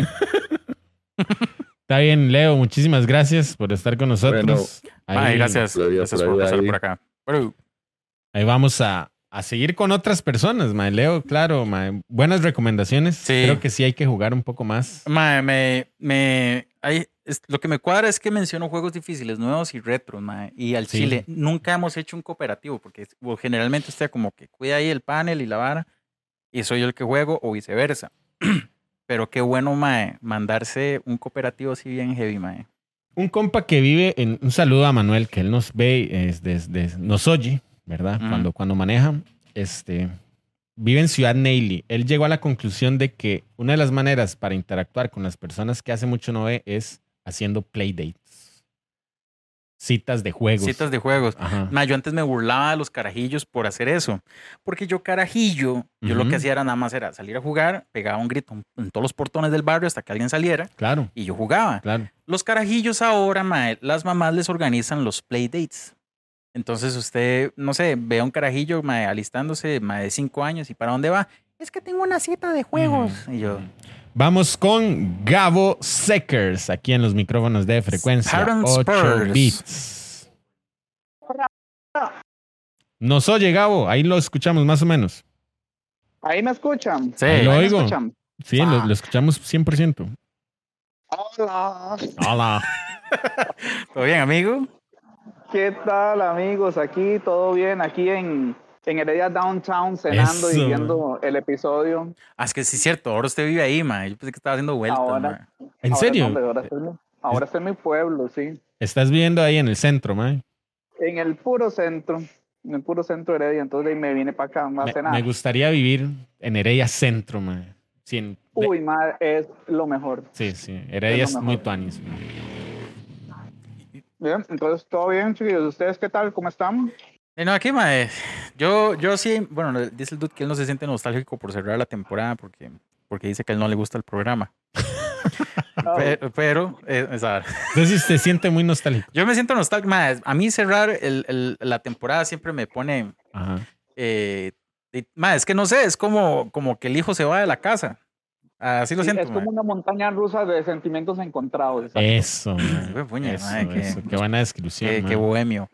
Está bien, Leo. Muchísimas gracias por estar con nosotros. Bueno, ahí, ay, gracias. Por ahí, gracias por, por pasar ahí. por acá. Pero... Ahí vamos a, a seguir con otras personas, mae. Leo, claro, mae. Buenas recomendaciones. Sí. Creo que sí hay que jugar un poco más. Mae, me... me hay, es, lo que me cuadra es que menciono juegos difíciles, nuevos y retros, mae. Y al Sí. chile nunca hemos hecho un cooperativo, porque well, generalmente usted como que cuida ahí el panel y la vara, y soy yo el que juego, o viceversa. Pero qué bueno, mae, mandarse un cooperativo así bien heavy, mae. Un compa que vive en... Un saludo a Manuel, que él nos ve, es, des, des, nos oye, ¿verdad? Mm. Cuando, cuando maneja, este... Vive en Ciudad Neily. Él llegó a la conclusión de que una de las maneras para interactuar con las personas que hace mucho no ve es haciendo playdates. Citas de juegos. Citas de juegos. Ajá. Ma, yo antes me burlaba de los carajillos por hacer eso. Porque yo carajillo, yo Ujú. lo que hacía era nada más era salir a jugar, pegaba un grito en todos los portones del barrio hasta que alguien saliera Claro, y yo jugaba. claro. Los carajillos ahora, ma, las mamás les organizan los playdates. Entonces usted, no sé, ve a un carajillo ma, alistándose ma, de cinco años y ¿para dónde va? Es que tengo una cita de juegos. Y yo... Vamos con Gabo Seckers, aquí en los micrófonos de frecuencia Spartan ocho Spurs. bits. Nos oye, Gabo, ahí lo escuchamos más o menos. Ahí me escuchan. Sí. Ahí lo Ahí me oigo. escuchan. Sí, Ah. lo, lo escuchamos cien por ciento. Hola. Hola. ¿Todo bien, amigo? ¿Qué tal, amigos? Aquí todo bien, aquí en, en Heredia Downtown, cenando Eso. y viendo el episodio. Ah, es que sí es cierto, ahora usted vive ahí, ma. Yo pensé que estaba haciendo vueltas, Ahora. ma. ¿En Ahora serio? no, hombre, ahora, estoy, en mi- ahora estoy en mi pueblo, sí. Estás viviendo ahí en el centro, man. En el puro centro, en el puro centro de Heredia. Entonces de ahí me vine para acá, más Me, cenar. me gustaría vivir en Heredia Centro, man. Sí, en- Uy, madre, es lo mejor. sí, sí. Heredia es es lo muy mejor. tuanis, man. Bien, entonces todo bien, chicos. ¿Ustedes qué tal? ¿Cómo están? Eh, no, aquí, ma, eh, yo, yo sí, bueno, dice el dude que él no se siente nostálgico por cerrar la temporada porque, porque dice que a él no le gusta el programa. Oh, Pero, pero eh, o sea, Entonces se siente muy nostálgico. yo me siento nostálgico. Ma, a mí cerrar el, el- la temporada siempre me pone... Ajá. eh, y- ma, es que no sé, es como, como que el hijo se va de la casa. Así lo sí, siento, es como ma. una montaña rusa de sentimientos encontrados. exacto. Eso, man. Qué puñe, Eso, man, qué- eso. Qué buena descripción, Qué, man. qué bohemio.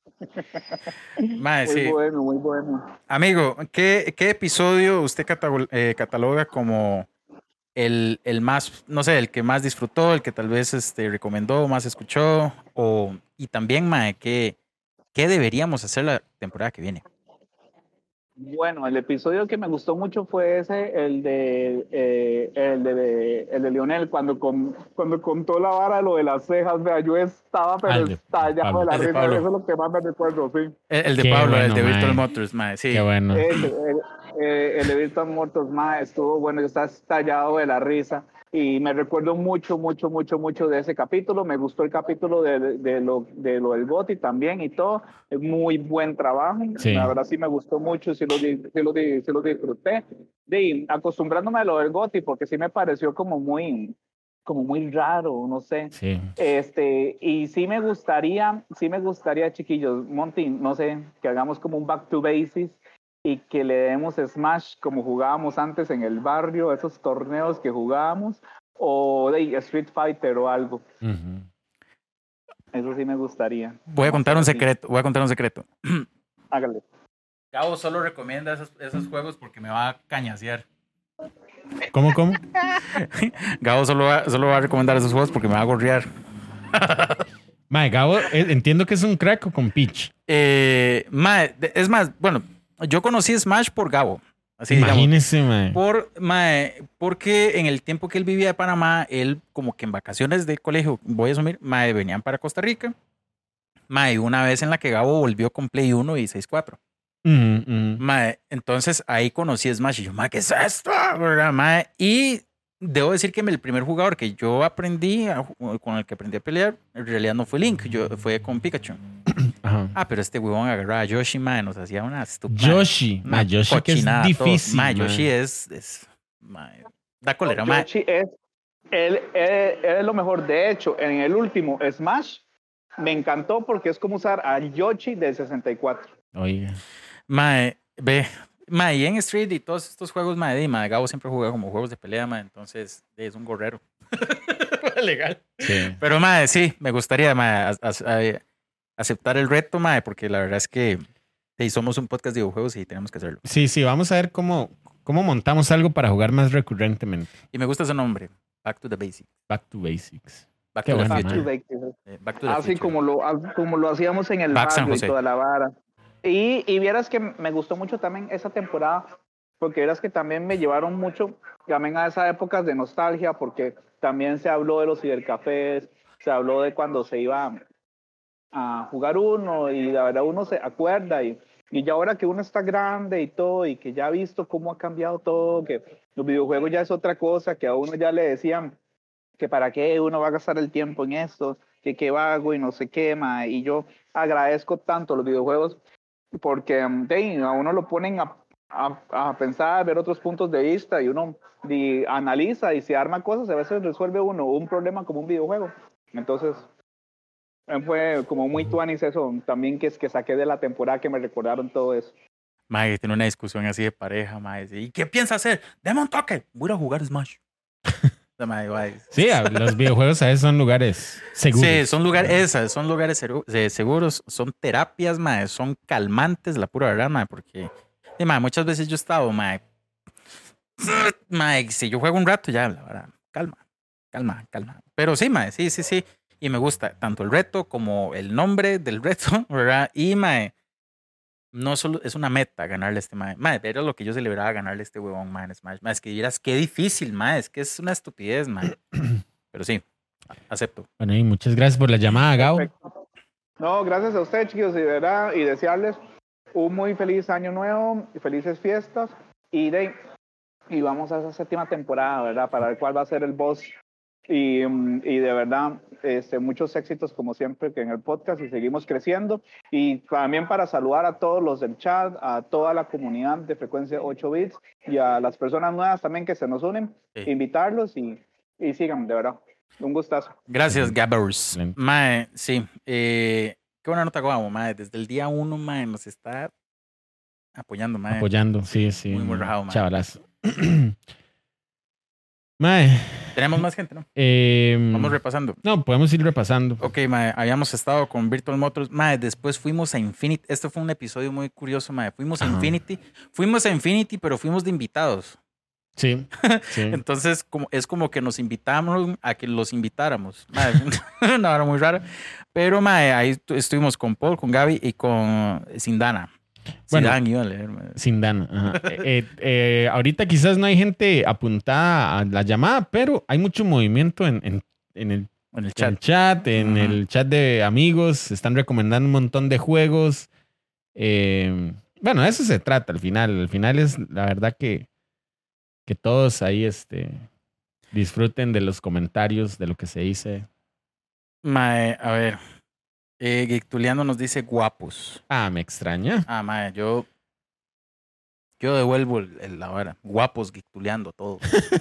Ma, Muy sí. bueno, muy bueno. Amigo, ¿qué, qué episodio usted catalo- eh, cataloga como el, el más, no sé, el que más disfrutó, el que tal vez este, recomendó, más escuchó? O, y también, mae, ¿qué, ¿qué deberíamos hacer la temporada que viene? Bueno, el episodio que me gustó mucho fue ese, el de, eh, el de, el de Lionel, cuando, con, cuando contó la vara lo de las cejas, vea, yo estaba pero Ah, el de estallado Pablo. de la El de risa, Pablo. eso es lo que más me recuerdo, sí. El, el de Qué Pablo, el bueno, de Virtual mae. Motors, mae, sí. Qué bueno. El, el, eh, el de Virtual Motors, más estuvo bueno, yo estaba estallado de la risa y me recuerdo mucho, mucho, mucho, mucho de ese capítulo. Me gustó el capítulo de, de, de lo, de lo del GOTY también y todo. Muy buen trabajo. Sí. La verdad sí me gustó mucho, sí lo, di- sí lo, di- sí lo disfruté. De, acostumbrándome a lo del GOTY porque sí me pareció como muy, como muy raro, no sé. Sí. Este, y sí me gustaría, sí me gustaría, chiquillos, Monty, no sé, que hagamos como un back to basics y que le demos Smash como jugábamos antes en el barrio, esos torneos que jugábamos, o de Street Fighter o algo. Ujú. Eso sí me gustaría. Voy a contar un Sí, secreto, voy a contar un secreto. hágale. Gabo solo recomienda esos, esos juegos porque me va a cañasear. ¿Cómo, cómo? Gabo solo va, solo va a recomendar esos juegos porque me va a gorrear. Mae, Gabo, eh, entiendo que es un crack o con Peach. Eh, mae, es más, bueno, yo conocí Smash por Gabo. Así Imagínese, digamos, mae. por, mae, porque en el tiempo que él vivía en Panamá, él como que en vacaciones del colegio, voy a asumir, mae, venían para Costa Rica. Mae, una vez en la que Gabo volvió con Play uno y sesenta y cuatro. Mm, mm. Mae, entonces ahí conocí Smash y yo, mae, ¿qué es esto? ¿Verdad, mae? Y debo decir que el primer jugador que yo aprendí, a, con el que aprendí a pelear, en realidad no fue Link, yo, fue con Pikachu. Ajá. Ah, pero este huevón agarraba a Yoshi, mae, nos hacía una estúpida. Yoshi. Una Mae, Yoshi que es cochinada, difícil. todo. Mae, mae. Yoshi es, es mae, da cólera, mae. Yoshi es, él, él- él es lo mejor. De hecho, en el último Smash, me encantó porque es como usar al Yoshi del sesenta y cuatro. Oiga. Mae, ve, mae, y en Street y todos estos juegos, mae, de, mae, Gabo siempre juega como juegos de pelea, mae, entonces de, es un gorrero. Legal. Sí. Pero, mae, sí, me gustaría, mae, a- a- a- aceptar el reto, mae, porque la verdad es que hey, somos un podcast de videojuegos y tenemos que hacerlo. Sí, sí, vamos a ver cómo, cómo montamos algo para jugar más recurrentemente. Y me gusta ese nombre, Back to the Basics. Back to basics. Back Qué to the bueno, Future. mae. Eh, Back to the Así Future. como lo, a- como lo hacíamos en el Back San barrio y José. toda la vara. Y, y vieras que me gustó mucho también esa temporada, porque vieras que también me llevaron mucho también a esas épocas de nostalgia, porque también se habló de los cibercafés, se habló de cuando se iba a jugar uno y la verdad uno se acuerda y, y ya ahora que uno está grande y todo y que ya ha visto cómo ha cambiado todo, que los videojuegos ya es otra cosa, que a uno ya le decían que para qué uno va a gastar el tiempo en esto, que qué vago y no se quema. Y yo agradezco tanto los videojuegos porque um, de, a uno lo ponen a, a, a pensar, a ver otros puntos de vista y uno di, analiza y se arma cosas, a veces resuelve uno un problema como un videojuego. Entonces, eh, fue como muy tuanis eso también que es que saqué de la temporada que me recordaron todo eso. Mae, tiene una discusión así de pareja, mae. ¿Y qué piensa hacer? Deme un toque. Voy a ir a jugar Smash. O sea, mae, mae. Sí, a- los videojuegos a veces son lugares seguros. Sí, son lugares, esas, son lugares segu- eh, seguros, son terapias, mae, son calmantes, la pura verdad, mae, porque, sí, mae, muchas veces yo he estado, mae, mae, si yo juego un rato ya, la verdad, calma, calma, calma. Pero sí, mae, sí, sí, sí, y me gusta tanto el reto como el nombre del reto, ¿verdad? Y, mae, no solo es una meta ganarle a este mae, mae, pero lo que yo celebraba ganarle a este huevón, mae, en Smash, mae, es que vieras qué difícil, mae, es que es una estupidez, mae, pero sí, acepto. Bueno, y muchas gracias por la llamada, Gabo. Perfecto. No, gracias a ustedes, chicos, y de verdad, y desearles un muy feliz año nuevo y felices fiestas. Y, de, y vamos a esa séptima temporada, ¿verdad? Para ver cuál va a ser el boss. Y, um, y de verdad, este, muchos éxitos como siempre que en el podcast y seguimos creciendo. Y también para saludar a todos los del chat, a toda la comunidad de Frecuencia ocho bits y a las personas nuevas también que se nos unen, Sí. invitarlos y, y sigan, de verdad. Un gustazo. Gracias, Gabbers. Excelente. Mae, sí. Eh, qué buena nota, Gabo, mae. Desde el día uno, mae, nos está apoyando, mae. Apoyando, sí, sí. Muy, muy rajado, mae. Chavalazo. Mae. Tenemos más gente, ¿no? eh, Vamos repasando. no, podemos ir repasando. Ok, mae, habíamos estado con Virtual Motors. Mae, después fuimos a Infinity. Este fue un episodio muy curioso, mae. Fuimos a Ajá. Infinity. Fuimos a Infinity, pero fuimos de invitados. Sí, sí. Entonces, como, es como que nos invitamos a que los invitáramos. Mae, una hora muy rara. Pero, mae, ahí tu- estuvimos con Paul, con Gaby y con Sindana. Bueno. Sindana iba a leer, mae. Sin Dana. Ajá. Eh, eh, ahorita quizás no hay gente apuntada a la llamada, pero hay mucho movimiento en, en, en el En el chat, en, chat. el, chat, en Ajá. el chat de amigos. Se están recomendando un montón de juegos. Eh, bueno, de eso se trata al final. Al final es la verdad que, que todos ahí este, disfruten de los comentarios, de lo que se dice. Mae, a ver. Eh, Geektuleando nos dice guapos. Ah, me extraña. Ah, mae, yo. Yo devuelvo el, el- la vara. Guapos, Geektuleando, todo.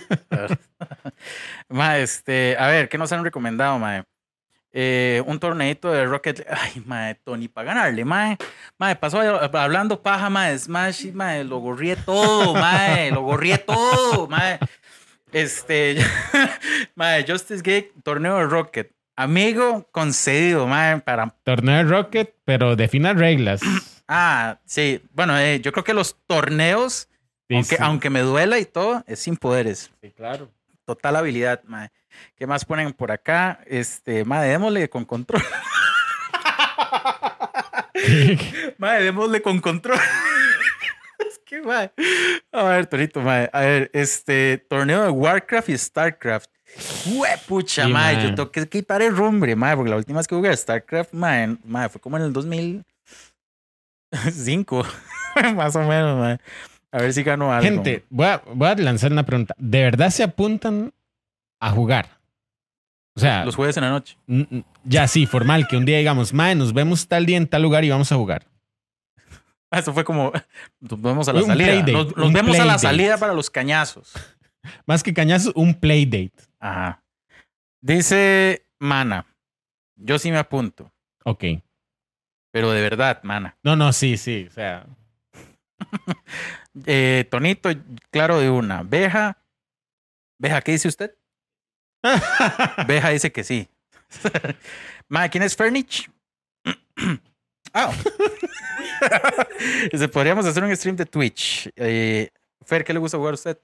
Mae, este. A ver, ¿qué nos han recomendado, mae? Eh, un torneito de Rocket. Ay, mae, Tony, para ganarle, mae. Mae, pasó hablando paja, mae. Smash, mae, lo gorrié todo, mae. Lo gorrié todo, mae. Este. Mae, Justice Geek, torneo de Rocket. Amigo concedido, mae, para. Torneo de Rocket, pero defina reglas. Ah, sí. Bueno, eh, yo creo que los torneos, Sí, aunque, sí. aunque me duela y todo, es sin poderes. Sí, claro. Total habilidad, mae. ¿Qué más ponen por acá? Este, mae, démosle con control. Mae, démosle con control. Es que, mae. A ver, Torito, mae. A ver, este, torneo de Warcraft y Starcraft. Pucha, Sí, mae, mae. yo tengo que quitar el rumbre, mae, porque la última vez que jugué a StarCraft, mae, mae, fue como en el dos mil cinco, más o menos, mae. A ver si gano algo. Gente, voy a, voy a lanzar una pregunta. ¿De verdad se apuntan a jugar? O sea, Los jueves en la noche. n- n- ya sí, formal, que un día digamos, mae, nos vemos tal día en tal lugar y vamos a jugar. Ah, eso fue como, nos vemos a la Un salida. playdate, Nos, nos un vemos a la playdate. salida para los cañazos. Más que cañazo, un playdate. Ajá. Dice Mana, yo sí me apunto, Ok. pero de verdad, Mana. No, no, sí, sí. O sea, Eh, Tonito, claro de una. Beja, Beja, ¿qué dice usted? Beja dice que sí. Ma, ¿quién es Fernich? Ah. Dice, podríamos hacer un stream de Twitch. Eh, Fer, ¿qué le gusta jugar a usted?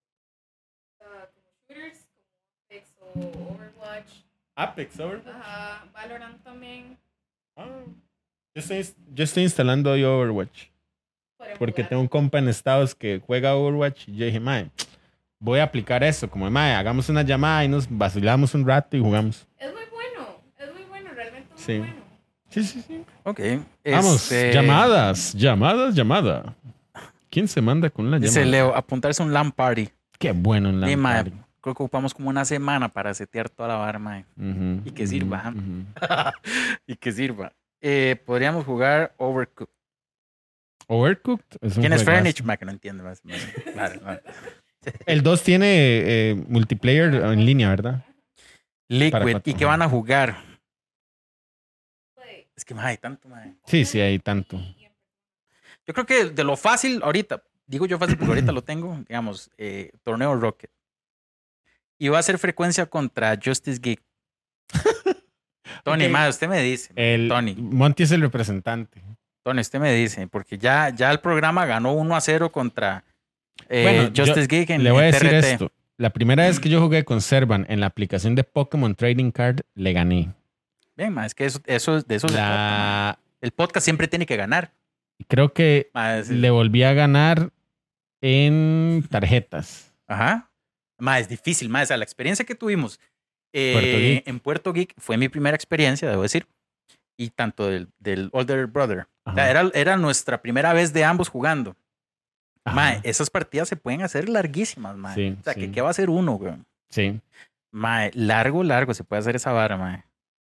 Shooters como Apex o Overwatch. Apex, Overwatch. Ajá, Valorant también. Ah, yo, estoy, yo estoy instalando hoy Overwatch. Podemos Porque jugar. tengo un compa en Estados que juega Overwatch y yo dije, mae, voy a aplicar eso. Como, mae, hagamos una llamada y nos vacilamos un rato y jugamos. Es muy bueno, es muy bueno, realmente es Sí. muy bueno. Sí, sí, sí. Ok. Vamos, Este, llamadas, llamadas, llamada. ¿Quién se manda con una Dice llamada? Leo, apuntarse a un LAN party. Qué bueno en la Sí, ma, creo que ocupamos como una semana para setear toda la barra, ma. Y que sirva. Y que sirva. Eh, podríamos jugar Overcooked. Overcooked. Es un ¿Quién es juegazo. Fernich? Ma, que no entiendo más. más. Claro, no. El dos tiene eh, multiplayer en línea, ¿verdad? Liquid. cuatro. ¿Y qué van a jugar? Puede- Es que, ma, hay tanto, ma. Sí, sí, hay tanto. Yo creo que de lo fácil ahorita, digo yo fácil porque ahorita lo tengo, digamos, eh, torneo Rocket. Y va a ser frecuencia contra Justice Geek. Tony, Ok. ma, usted me dice. El, Tony, Monty es el representante. Tony, usted me dice, porque ya, ya el programa ganó uno a cero contra eh, Bueno, yo Justice Geek en Le voy a en decir T R T. esto. La primera vez que yo jugué con Servan en la aplicación de Pokémon Trading Card, le gané. Bien, ma, es que eso, eso, de eso se trata, ma. La... El podcast siempre tiene que ganar. Creo que Ma, es- le volví a ganar en tarjetas. Ajá. Ma, es difícil, ma. O sea, la experiencia que tuvimos eh, Puerto Geek. en Puerto Geek fue mi primera experiencia, debo decir. Y tanto del, del Older Brother. O sea, Ajá. era, era nuestra primera vez de ambos jugando. Ajá. Ma, esas partidas se pueden hacer larguísimas, ma. Sí, o sea, sí. que ¿qué va a hacer uno, güey? Sí. Ma, largo, largo se puede hacer esa vara, ma.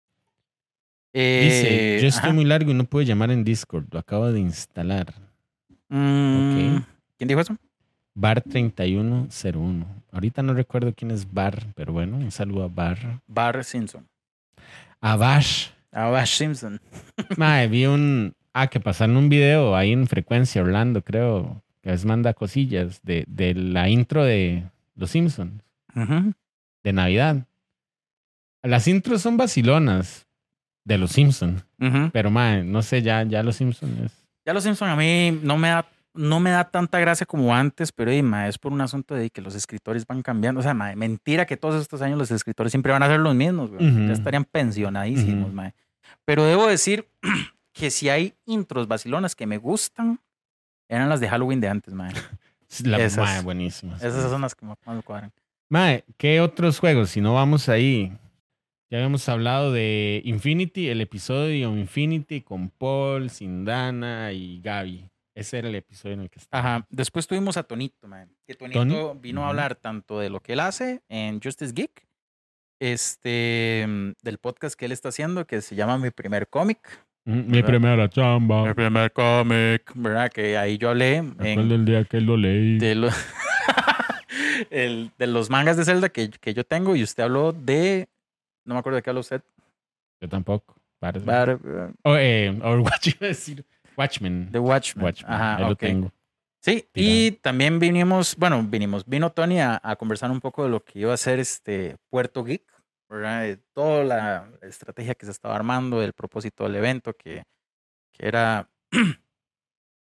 Dice, Eh, yo estoy ajá. muy largo y no puedo llamar en Discord. Lo acabo de instalar. Mm, Ok. ¿Quién dijo eso? Bar treinta y uno cero uno. Ahorita no recuerdo quién es Bar, pero bueno, un saludo a Bar. Bar Simpson. A Bash. Ah, Bar Simpson. Mae, vi un... Ah, que pasaron un video ahí en Frecuencia Orlando, creo. Que les manda cosillas de, de la intro de Los Simpsons. Ujú. De Navidad. Las intros son vacilonas de Los Simpsons. Ujú. Pero, mae, no sé, ya, ya Los Simpsons es... Ya los Simpson a mí no me da, no me da tanta gracia como antes, pero eh, ma, es por un asunto de que los escritores van cambiando. O sea, ma, mentira que todos estos años los escritores siempre van a ser los mismos, güey. Ujú. Ya estarían pensionadísimos, Ujú. ma. Pero debo decir que si hay intros vacilonas que me gustan, eran las de Halloween de antes, ma. La, Esas. mae, buenísimas. Esas son las que más me cuadran. Mae, ¿qué otros juegos? Si no vamos ahí. Ya habíamos hablado de Infinity, el episodio de Infinity con Paul, Sindana y Gaby. Ese era el episodio en el que estaba. Ajá. Después tuvimos a Tonito, man. Que Tonito ¿Tony? vino Ujú. a hablar tanto de lo que él hace en Justice Geek, este, del podcast que él está haciendo, que se llama Mi Primer Cómic. Mm, Mi ¿verdad? primera chamba. Mi primer cómic, ¿verdad? Que ahí yo hablé Me en- acuerdo el día que lo leí. de, lo- el- de los mangas de Zelda que, que yo tengo y usted habló de... No me acuerdo de qué habló usted. Yo tampoco. parece. Bar- Oh, eh, Overwatch iba a decir. Watchmen. de Watchmen. Watchmen. Ajá, Ahí lo ok. tengo. Sí, y también vinimos, bueno, vinimos, vino Tony a, a conversar un poco de lo que iba a ser este Puerto Geek, ¿verdad? De toda la estrategia que se estaba armando, el propósito del evento, que, que era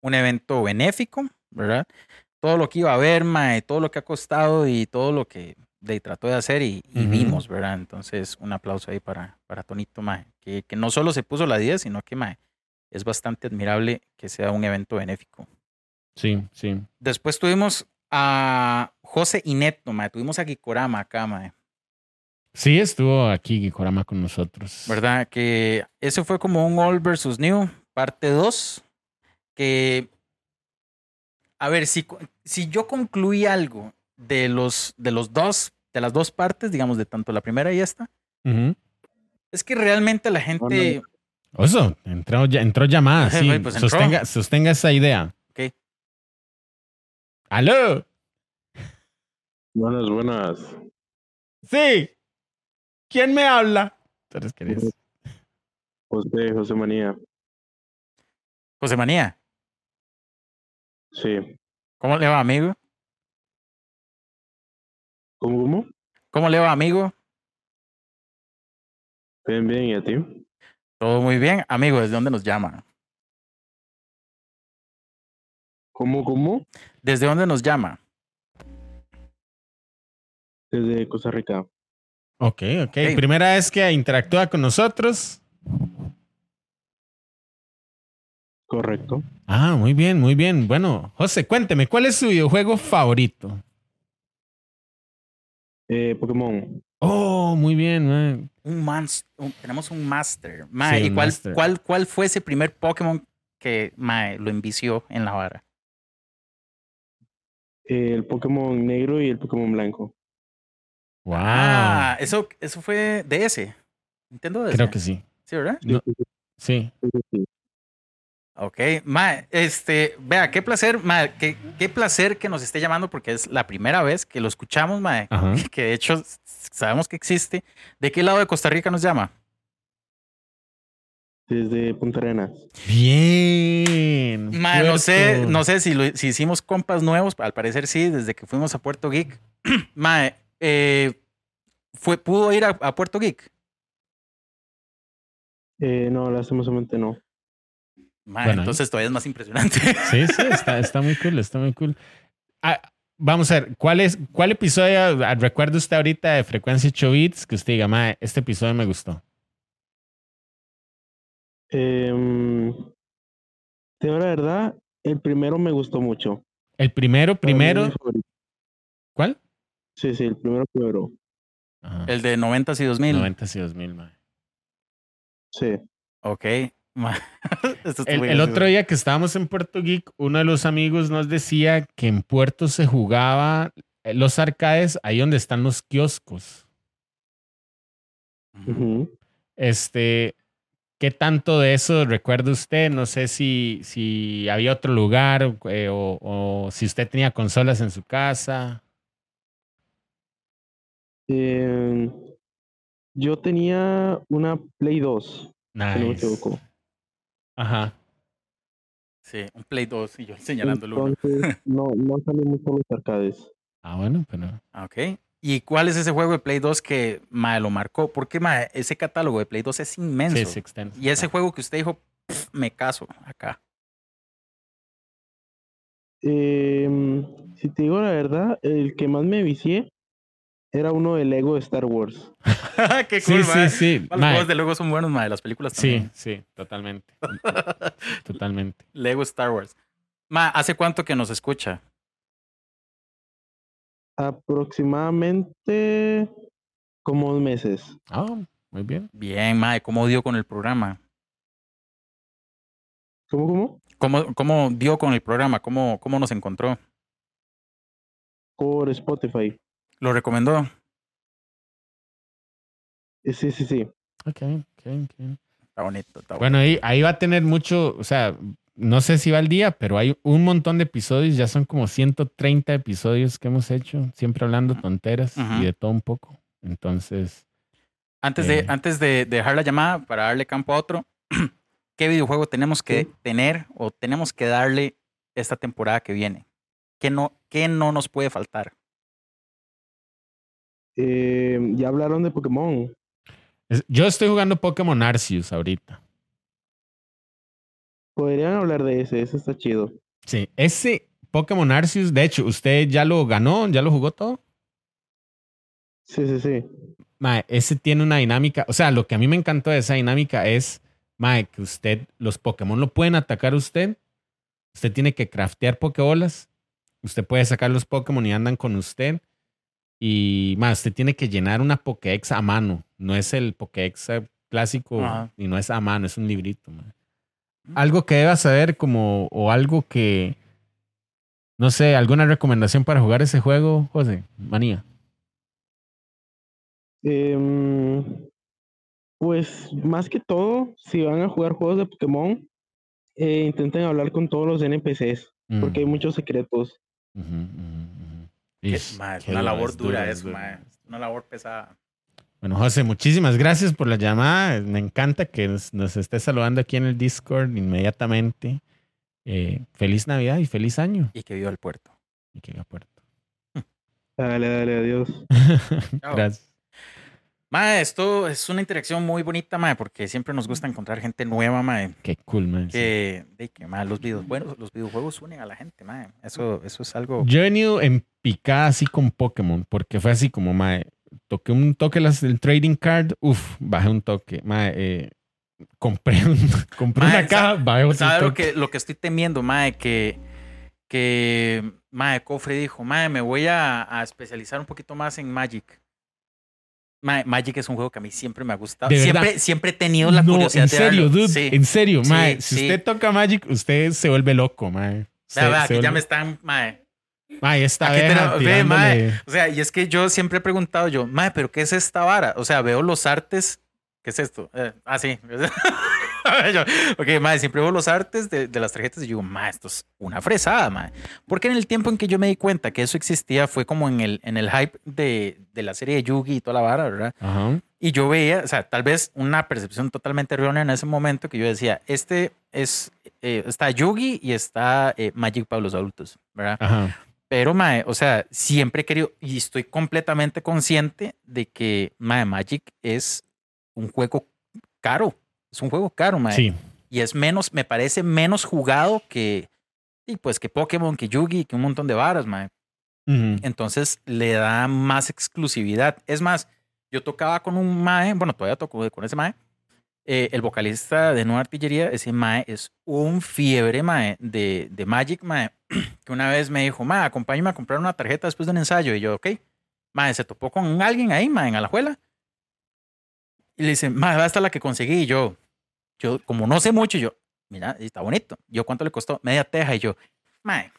un evento benéfico, ¿verdad? Todo lo que iba a ver, mae, todo lo que ha costado y todo lo que de, trató de hacer y, y Ujú. vimos, ¿verdad? Entonces, un aplauso ahí para, para Tonito, mae, que, que no solo se puso la diez, sino que, mae, es bastante admirable que sea un evento benéfico. Sí, sí. Después tuvimos a José y Neto, mae, tuvimos a Gikorama acá, mae, Sí, estuvo aquí Gikorama con nosotros. ¿verdad? Que ese fue como un Old versus New, parte dos, que, a ver, si, co- si yo concluí algo de los, de los dos, de las dos partes, digamos, de tanto la primera y esta, Ujú. es que realmente la gente, Oso, entró, ya- entró llamada, sí. Ay, pues entró. sostenga, sostenga esa idea. ok, ¡Aló! Buenas, buenas. Sí. ¿Quién me habla? ¿Tú eres quién es? José, José Manía. José Manía, Sí. ¿cómo le va, amigo? ¿Cómo, cómo? ¿Cómo le va, amigo? Bien, bien, ¿y a ti? Todo muy bien, amigo, ¿desde dónde nos llama? ¿Cómo, cómo? ¿Desde dónde nos llama? Desde Costa Rica. Ok, ok. Ok. Primera vez que interactúa con nosotros. Correcto. Ah, muy bien, muy bien. Bueno, José, cuénteme, ¿cuál es su videojuego favorito? Eh, Pokémon. Oh, muy bien, man. Un monster, tenemos un master. Mae, Sí, ¿y un cuál, master. cuál, cuál fue ese primer Pokémon que mae, lo envició en la vara? Eh, el Pokémon negro y el Pokémon blanco. Wow. Ah, eso, eso fue D S. Nintendo D S. Creo que sí. Sí, ¿verdad? No, sí. Sí, sí, sí. Ok, mae, este, vea, qué placer, mae, qué, qué placer que nos esté llamando porque es la primera vez que lo escuchamos, mae, Ajá. que de hecho s- sabemos que existe. ¿De qué lado de Costa Rica nos llama? Desde Punta Arenas. Bien. Mae, no sé, Puerto. no sé si, lo- si hicimos compas nuevos, al parecer sí, desde que fuimos a Puerto Geek. Mae, eh, fue, ¿pudo ir a, a Puerto Geek? Eh, no, lastimosamente no. Mae, Bueno, entonces todavía es más impresionante. Sí, sí, está, está muy cool, está muy cool. Ah, vamos a ver, ¿cuál, es, ¿cuál episodio ah, recuerda usted ahorita de Frecuencia ocho bits que usted diga, "Mae, este episodio me gustó"? Eh, te digo la verdad, el primero me gustó mucho. El primero, Para mí es mi primero, favorito. ¿cuál? Sí, sí, el primero, primero. Ajá. El de noventas y dos mil. noventa y dos mil, mae. Sí. Ok. Mae, esto está El, muy el gracioso. otro día que estábamos en Puerto Geek, uno de los amigos nos decía que en Puerto se jugaba eh, los arcades ahí donde están los kioscos. Ujú. Ujú. Este, ¿qué tanto de eso recuerda usted? No sé si, si había otro lugar eh, o, o si usted tenía consolas en su casa. Eh, yo tenía una Play dos, si no me Nice. equivoco. Ajá. Sí, un Play dos y yo señalando el uno. Entonces, no, no salí mucho a los arcades. Ah, bueno, pero Ok. ¿Y cuál es ese juego de Play dos que mae, lo marcó? Porque mae, ese catálogo de Play dos es inmenso. sí, es extenso. Y ese Ah. juego que usted dijo, "Pff, me caso acá". Em, si te digo la verdad, el que más me vicié era uno de Lego de Star Wars. Qué Sí, cool, sí, mae. sí. Los Mae, juegos de Lego son buenos, mae. Las películas sí, también. sí, totalmente. Totalmente. Lego Star Wars. Ma, ¿hace cuánto que nos escucha? Aproximadamente como dos meses. Ah, muy bien. Bien, mae. ¿Cómo dio con el programa? ¿Cómo, cómo? ¿Cómo, cómo dio con el programa? ¿Cómo, cómo nos encontró? Por Spotify. ¿Lo recomendó? Eh, Sí, sí, sí. Ok, ok, ok. Está bonito, está Bueno, bonito. ahí, ahí va a tener mucho, o sea, no sé si va al día, pero hay un montón de episodios, ya son como ciento treinta episodios que hemos hecho, siempre hablando tonteras Ujú. y de todo un poco. Entonces, Antes, eh. de, antes de, de dejar la llamada para darle campo a otro, ¿qué videojuego tenemos que Sí. tener o tenemos que darle esta temporada que viene? ¿Qué no, qué no nos puede faltar? Eh, ya hablaron de Pokémon. es- yo estoy jugando Pokémon Arceus ahorita. Podrían hablar de ese, ese está chido. Sí, ese Pokémon Arceus, de hecho, ¿usted ya lo ganó? ¿Ya lo jugó todo? Sí, sí, sí. Mae, ese tiene una dinámica. O sea, lo que a mí me encantó de esa dinámica es, mae, que usted, los Pokémon lo pueden atacar a usted. Usted tiene que craftear Pokébolas. Usted puede sacar los Pokémon y andan con usted. Y más, usted tiene que llenar una Pokédex a mano. No es el Pokédex clásico Ajá. y no es a mano, es un librito. Man. Algo que deba saber como, o algo que, no sé, alguna recomendación para jugar ese juego, José, manía. Em, pues más que todo, si van a jugar juegos de Pokémon, eh, intenten hablar con todos los N P Cs, Mm. porque hay muchos secretos. Ujú, ujú, ujú. Que, Ish, ma, es qué una duro, labor es dura duro, es eso, duro. ma. Una labor pesada. Bueno, José, muchísimas gracias por la llamada. Me encanta que nos, nos estés saludando aquí en el Discord inmediatamente. Eh, feliz Navidad y feliz año. Y que viva el puerto. Y que a puerto. Dale, dale, adiós. Chao. Gracias. Ma, esto es una interacción muy bonita, ma, porque siempre nos gusta encontrar gente nueva, ma, Qué cool, man. sí. que, de que ma, los videos, bueno, los videojuegos unen a la gente, ma. Eso, eso es algo. Yo he venido en picada así con Pokémon, porque fue así como, mae, toqué un toque las, el trading card, uff, bajé un toque, mae, eh, compré, un, compré Mae, una caja, bajé otro ¿Sabes lo toque. que, lo que estoy temiendo, mae? Que, que mae, Cofre dijo, mae, me voy a, a especializar un poquito más en Magic. Mae, Magic es un juego que a mí siempre me ha gustado. ¿De verdad? Siempre, siempre he tenido la No, curiosidad en de serio, verlo. dude, Sí. en serio, Sí, mae, si sí. usted toca Magic, usted se vuelve loco, mae. Se- Vea, vea, se aquí ya vuelve- me están, mae. Mae, esta Aquí abeja tenemos, ve, tirándole- mae. O sea, y es que yo siempre he preguntado yo, mae, ¿pero qué es esta vara? O sea, veo los artes. ¿Qué es esto? Eh, ah, sí. Yo, ok, mae, siempre veo los artes de, de las tarjetas y digo, mae, esto es una fresada, mae. Porque en el tiempo en que yo me di cuenta que eso existía fue como en el, en el hype de, de la serie de Yugi y toda la vara, ¿verdad? Ajá. Y yo veía, o sea, tal vez una percepción totalmente errónea en ese momento que yo decía, este es, eh, está Yugi y está eh, Magic para los adultos, ¿verdad? Ajá. Pero, mae, o sea, siempre he querido y estoy completamente consciente de que, mae, Magic es un juego caro. Es un juego caro, mae. Sí. Y es menos, me parece menos jugado que, y pues, que Pokémon, que Yugi, que un montón de varas, mae. Ujú. Entonces le da más exclusividad. Es más, yo tocaba con un mae, bueno, todavía toco con ese mae. Eh, el vocalista de Nueva Artillería, ese mae es un fiebre, mae, de, de Magic, mae, que una vez me dijo, mae, acompáñame a comprar una tarjeta después de un ensayo. Y yo, ok. Mae, se topó con alguien ahí, mae, en Alajuela. Y le dice, mae, va hasta la que conseguí. Y yo, yo, como no sé mucho, yo, mira, está bonito. Yo, ¿cuánto le costó? Media teja. Y yo, mae,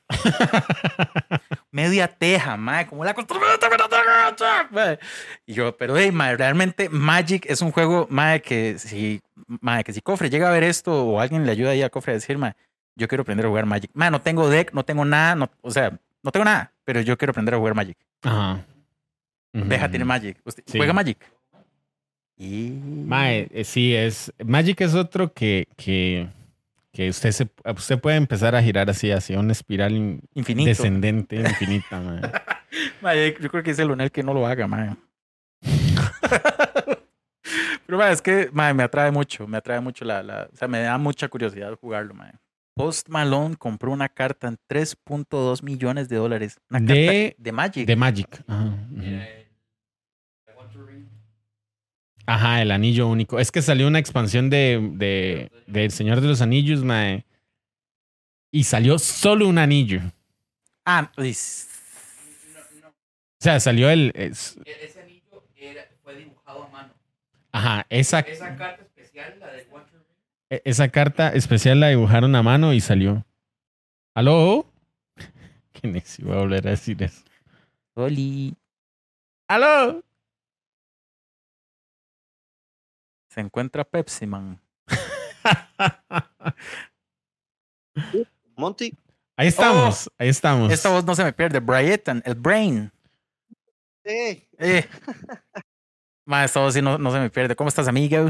media teja, mae, como la costó. Mae. Y yo, pero hey, mae, realmente Magic es un juego, mae, que si, mae, que si Cofre llega a ver esto o alguien le ayuda ahí a Cofre a decir, mae, yo quiero aprender a jugar Magic. Mae, no tengo deck, no tengo nada, no, o sea, no tengo nada, pero yo quiero aprender a jugar Magic. Ajá. Ujú, Deja, ujú. tiene Magic. ¿Usted Sí. juega Magic? Y... Mae, eh, sí, es. Magic es otro que, que, que usted se usted puede empezar a girar así, hacia una espiral in- Infinito. descendente, infinita, mae. Mae, yo creo que es el Lonel que no lo haga, mae. Pero mae, es que mae, me atrae mucho, me atrae mucho la, la, o sea, me da mucha curiosidad jugarlo, mae. Post Malone compró una carta en tres punto dos millones de dólares. Una De- carta de Magic. De Magic. Ajá, ujú. Ajá, el anillo único. Es que salió una expansión de, de, de El Señor de los Anillos, mae. Y salió solo un anillo. Ah, pues, O sea, salió el. es- ese anillo era, fue dibujado a mano. ajá, esa, Esa carta especial, la de One Tree e- esa carta especial la dibujaron a mano y salió. ¿Aló? Qué necio, voy a volver a decir eso. Oli. ¿Aló? Se encuentra Pepsi Man. Monty, Ahí estamos, ahí estamos. Esta voz no se me pierde. Brieton, el Brain. eh, Eh. Ma, esta voz sí no, no se me pierde. ¿Cómo estás, amigo?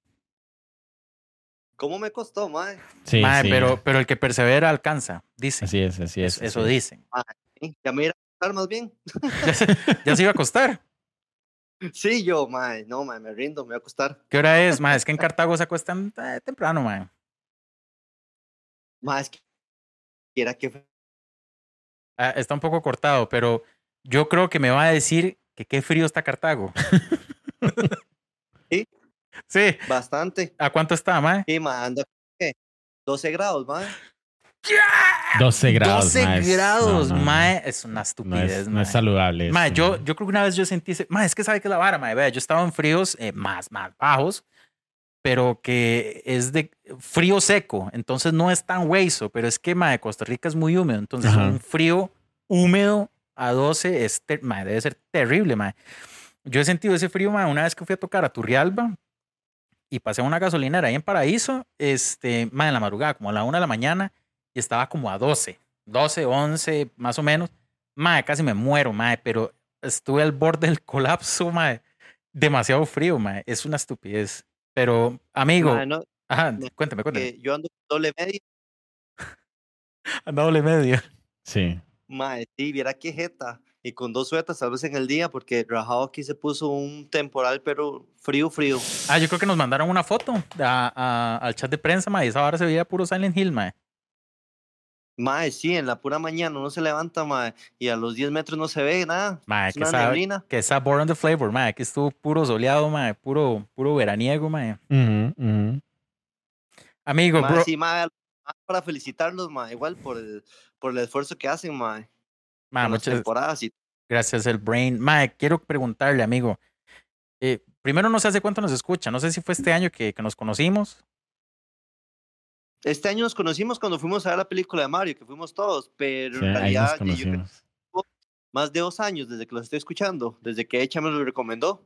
¿cómo me costó, mae? Sí, Ma, sí. pero, pero el que persevera alcanza, dice. Así es, así es. Eso, eso así es. dicen. Sí, ya me irá a acostar más bien. Ya se, ya se iba a acostar. Sí, yo, mae, no, mae, me rindo, me voy a acostar. ¿Qué hora es? Ma, es que en Cartago se acuestan eh, temprano, ma. Más que quiera que Ah, está un poco cortado, pero yo creo que me va a decir que qué frío está Cartago. Sí. Sí. bastante. ¿A cuánto está, mae? Y ma, anda, ¿qué? doce grados, mae. doce grados, doce mae, es- grados, no, no, no. mae. Es una No estupidez, es, no mae. es saludable. Mae, eso, yo, mae. yo creo que una vez yo sentí ese. Mae, es que sabe que es la vara, mae. Vea, yo estaba en fríos eh, más, más bajos, pero que es de frío seco. Entonces no es tan hueso, pero es que, mae, Costa Rica es muy húmedo. Entonces Ajá. un frío húmedo a doce es ter- mae, debe ser terrible, mae. Yo he sentido ese frío, mae, una vez que fui a tocar a Turrialba y pasé a una gasolinera ahí en Paraíso, este, mae, en la madrugada, como a la una de la mañana, y estaba como a doce, doce, once, más o menos. Mae, casi me muero, mae, pero estuve al borde del colapso, mae. Demasiado frío, mae. Es una estupidez. Pero, amigo, Ma, no, ajá, no, cuéntame, cuéntame. que yo ando con doble media. Anda doble media. Sí. Mae, sí, viera qué jeta. Y con dos suetas tal vez en el día, porque rajado aquí se puso un temporal, pero frío, frío. Ah, yo creo que nos mandaron una foto a- a- al chat de prensa, mae. Y esa hora se veía puro Silent Hill, mae. Mae, sí, en la pura mañana uno se levanta, mae, y a los diez metros no se ve nada. Mae, Es que una sabe, neblina. que está born the flavor, mae. Que estuvo puro soleado, mae. Puro, puro veraniego, mae. Ujú, ujú. Amigo, Mae, bro. sí, mae, para felicitarlos, mae, igual por el, por el esfuerzo que hacen, mae, Mae, con las muchas temporadas y gracias, el brain. Mae, quiero preguntarle, amigo. Eh, primero, no sé hace cuánto nos escucha. No sé si fue este año que, que nos conocimos. Este año nos conocimos cuando fuimos a ver la película de Mario, que fuimos todos, pero Sí, en ahí nos realidad ya yo creo conocimos. más de dos años desde que los estoy escuchando, desde que Echa me lo recomendó.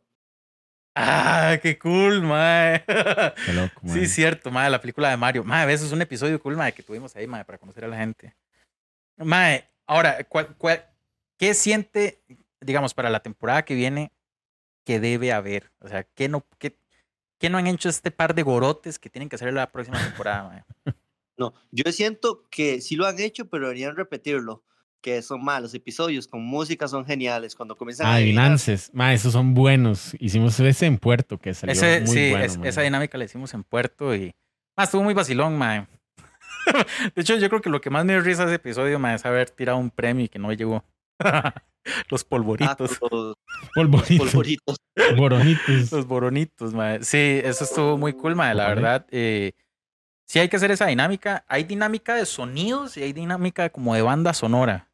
Ah, qué cool, mae. Qué loco, Sí, mae. cierto, mae, la película de Mario. Mae, eso es un episodio cool, mae, que tuvimos ahí, mae, para conocer a la gente. Mae, ahora, ¿cuál, cuál, ¿qué siente, digamos, para la temporada que viene que debe haber? O sea, ¿qué no, qué, qué no han hecho este par de gorotes que tienen que hacer la próxima temporada, mae? No, yo siento que sí lo han hecho, pero deberían repetirlo, que son malos episodios, con música son geniales, cuando comienzan a adivinar. Adivinances. Mae, esos son buenos. Hicimos ese en Puerto que salió Ese, muy sí, bueno, es- mae. esa dinámica la hicimos en Puerto y mae, estuvo muy vacilón, mae. De hecho, yo creo que lo que más me dio risa de ese episodio, mae, es haber tirado un premio y que no llegó. Los Ah, polvoritos. con los Polvoritos. polvoritos. Boronitos. Los boronitos, mae. Sí, eso estuvo muy cool, mae. La Vale. verdad, eh, sí hay que hacer esa dinámica. Hay dinámica de sonidos y hay dinámica como de banda sonora.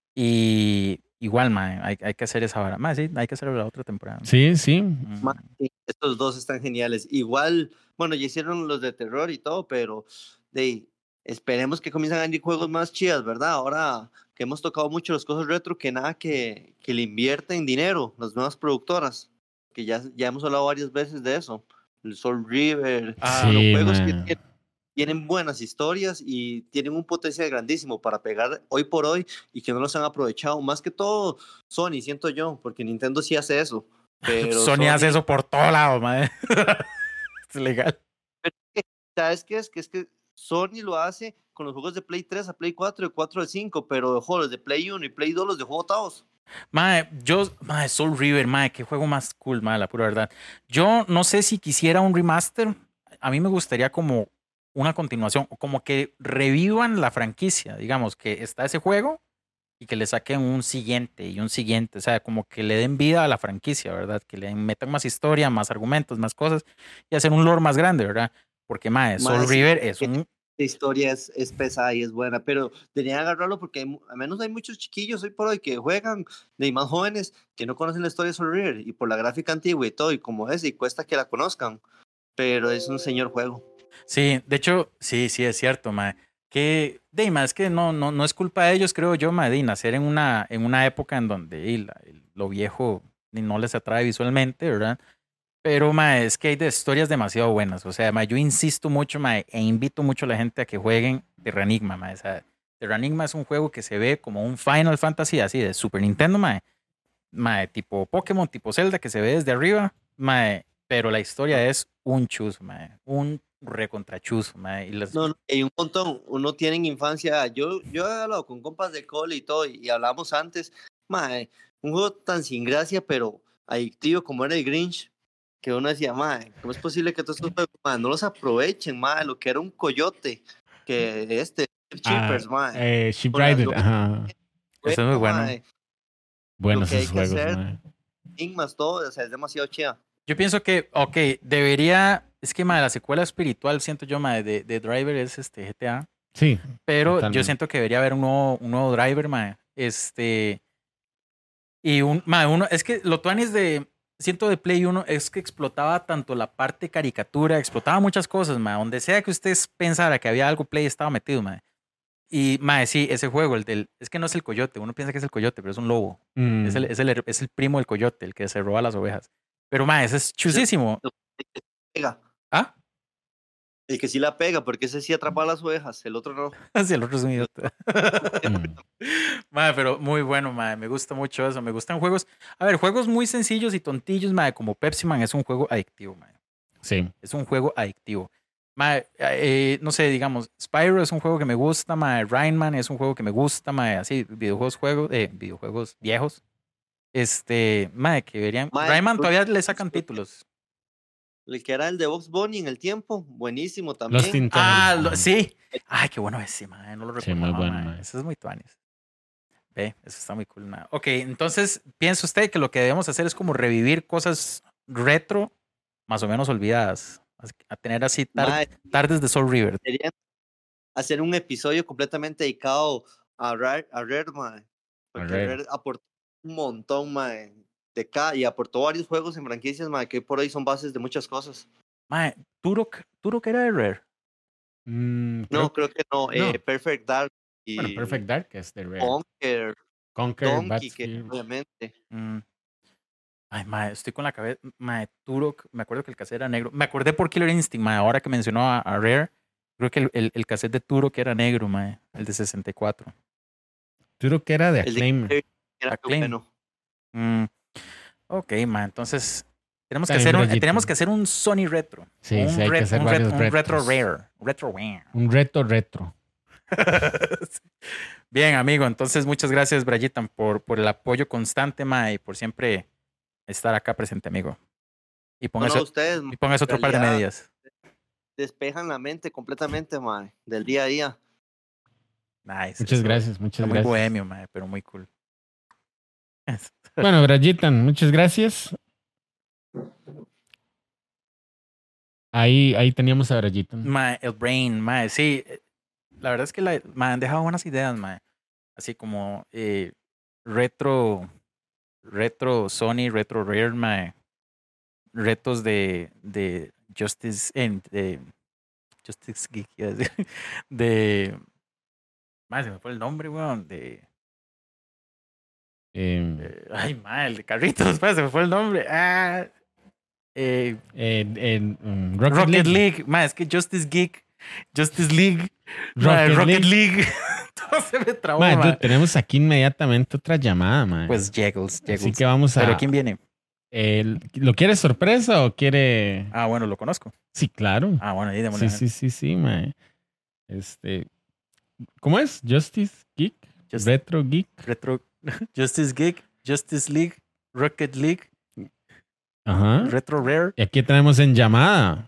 Y igual, mae, hay, hay que hacer esa vara. Mae, sí, hay que hacerlo la otra temporada. Sí, sí. Mm. Ma- sí, estos dos están geniales. Igual, bueno, ya hicieron los de terror y todo, pero de, esperemos que comiencen a venir juegos más chidas, ¿verdad? Ahora que hemos tocado mucho las cosas retro, que nada que, que le invierten dinero, las nuevas productoras, que ya, ya hemos hablado varias veces de eso. El Soul River, Ah, bueno, sí, juegos que mae. tienen, tienen buenas historias y tienen un potencial grandísimo para pegar hoy por hoy y que no los han aprovechado. Más que todo Sony, siento yo, porque Nintendo sí hace eso. Pero Sony hace eso por todos lados, mae. Es legal. ¿Sabes qué es? Que es que Sony lo hace con los juegos de Play tres a Play cuatro, de cuatro al cinco, pero dejó los de Play uno y Play dos los dejó botados. Mae, yo, mae, Soul River, mae, qué juego más cool, mae, la pura verdad. Yo no sé si quisiera un remaster. A mí me gustaría como una continuación, o como que revivan la franquicia, digamos, que está ese juego y que le saquen un siguiente y un siguiente, o sea, como que le den vida a la franquicia, ¿verdad? Que le metan más historia, más argumentos, más cosas y hacer un lore más grande, ¿verdad? Porque, mae, Soul Mae, sí, River es que- un... La historia es, es pesada y es buena, pero deberían agarrarlo porque hay mu- al menos hay muchos chiquillos hoy por hoy que juegan, de más jóvenes, que no conocen la historia de Soul River y por la gráfica antigua y todo, y como es, y cuesta que la conozcan, pero es un señor juego. Sí, de hecho, sí, sí, es cierto, mae. Que, de más que no, no, no es culpa de ellos, creo yo, mae, de nacer en una, en una época en donde y la- el- lo viejo ni no les atrae visualmente, ¿verdad? Pero, mae, es que hay de historias demasiado buenas. O sea, mae, yo insisto mucho, mae, e invito mucho a la gente a que jueguen Terranigma, mae. O sea, Terranigma es un juego que se ve como un Final Fantasy así de Super Nintendo, mae. Mae, tipo Pokémon, tipo Zelda, que se ve desde arriba, mae. Pero la historia es un chus, mae. Un recontrachuzo, mae. Y las- No, no, hay un montón, uno tiene en infancia, yo, yo he hablado con compas de cole y todo, y, y hablamos antes, mae, un juego tan sin gracia, pero adictivo como era el Grinch, que uno decía, mae, ¿cómo es posible que todos estos juegos, mae, no los aprovechen, mae, lo que era un coyote, que este, Shippers, Ah, mae. eh, Ship Con las Rider, dos- ajá. Eso es muy bueno. mae. Buenos que hay esos que juegos, hacer- mae. Enigmas, todo, o sea, es demasiado chida. Yo pienso que, ok, debería. Es que, ma, la secuela espiritual, siento yo, ma, de, de Driver es este G T A. Sí, Pero yo totalmente. siento que debería haber un nuevo, un nuevo Driver, ma. Este. Y un. Ma, uno. Es que lo tuanis de. Siento de Play uno es que explotaba tanto la parte caricatura, explotaba muchas cosas, ma. Donde sea que usted pensara que había algo, Play estaba metido, ma. Y, ma, sí, ese juego, el del. Es que no es el coyote. Uno piensa que es el coyote, pero es un lobo. Mm. Es, el, es, el, es el primo del coyote, el que se roba las ovejas. Pero, ma, ese es chusísimo. Pega. ¿Ah? El que sí la pega, porque ese sí atrapa a las ovejas, el otro no. Así el otro es un idiota. Mm. Madre, pero muy bueno, madre. Me gusta mucho eso. Me gustan juegos. A ver, juegos muy sencillos y tontillos, madre, como Pepsi Man es un juego adictivo, madre. Sí. Es un juego adictivo. Madre, eh, no sé, digamos, Spyro es un juego que me gusta, madre. Rayman es un juego que me gusta, madre. Así, videojuegos, juegos, eh, videojuegos viejos. Este, madre, que verían. Mae, Rayman tú- todavía le sacan títulos. El que era el de Box Bunny en el tiempo, buenísimo también. Los Tintones. Ah, lo- Ajá. sí. Ay, qué bueno ese, madre. No lo Sí, recuerdo. muy bueno, madre. madre. Eso es muy tuanis. Ve, eso está muy cool. Madre. Ok, entonces, ¿piensa usted que lo que debemos hacer es como revivir cosas retro, más o menos olvidadas? A tener así tar- Mae, tardes de Soul River. deberían hacer un episodio completamente dedicado a Rare, a Rare, mae. Porque Rare. Rare aportó un montón, mae, de cada, y aportó varios juegos en franquicias, mae, que por ahí son bases de muchas cosas. Mae, Turok, Turok era de Rare. Mm, No, creo- creo que no. no. Eh, Perfect Dark y Bueno, Perfect Dark es de Rare. Conker, Conquer, Donkey, que Battlefield. obviamente. Mm. Ay, mae, estoy con la cabeza. Mae, Turok, me acuerdo que el cassette era negro. Me acordé por Killer Instinct, mae, ahora que mencionó a, a Rare. Creo que el, el, el cassette de Turok era negro, mae, el de sesenta y cuatro. Creo que era de El de Acclaim. Conker era Acclaim. bueno. Mm. Ok, mae, entonces tenemos que, Está bien, hacer un, Brayito. tenemos que hacer un Sony retro. Sí, un sí, hay que ret- hacer un, varios ret- un retro retros. rare. Retro rare. Un reto retro. Bien, amigo. Entonces, muchas gracias, Brayitan, por, por el apoyo constante, ma, y por siempre estar acá presente, amigo. Y No, póngase, no, ustedes y póngase otro par de realidad, medias. despejan la mente completamente, mae, del día a día. Nice. Muchas eso gracias, muchas Está muy gracias. bohemio, ma, pero muy cool. Bueno, Brayitan, muchas gracias. Ahí, ahí teníamos a Brayitan. Ma, el brain, ma, sí. eh, La verdad es que la, ma, han dejado buenas ideas, ma. Así como eh, retro, retro Sony, retro Rare, ma. Retos de, de Justice, en, de Justice Geek, iba a decir, de, ma, se me fue el nombre, weón, de, Eh, eh, ay, ma, el de carritos, pa, se me fue el nombre, ah, eh, eh, eh, mm, Rocket, Rocket, League. League. Ma, es que Justice Geek, Justice League, Rocket ma, Rocket League. League, todo se me trabó, Ma, ma. dude, tenemos aquí inmediatamente otra llamada, ma. Pues Jaggles, Así Jaggles. que vamos a. ¿Pero quién viene? el- ¿Lo quiere sorpresa o quiere...? Ah, bueno, lo conozco. Sí, claro. Ah, bueno, ahí démosle. Sí, sí, sí, sí, ma. Este... ¿Cómo es? Justice Geek. Just- Retro Geek. Retro, Justice Geek, Justice League, Rocket League, Ajá. Retro Rare. Y aquí tenemos en llamada.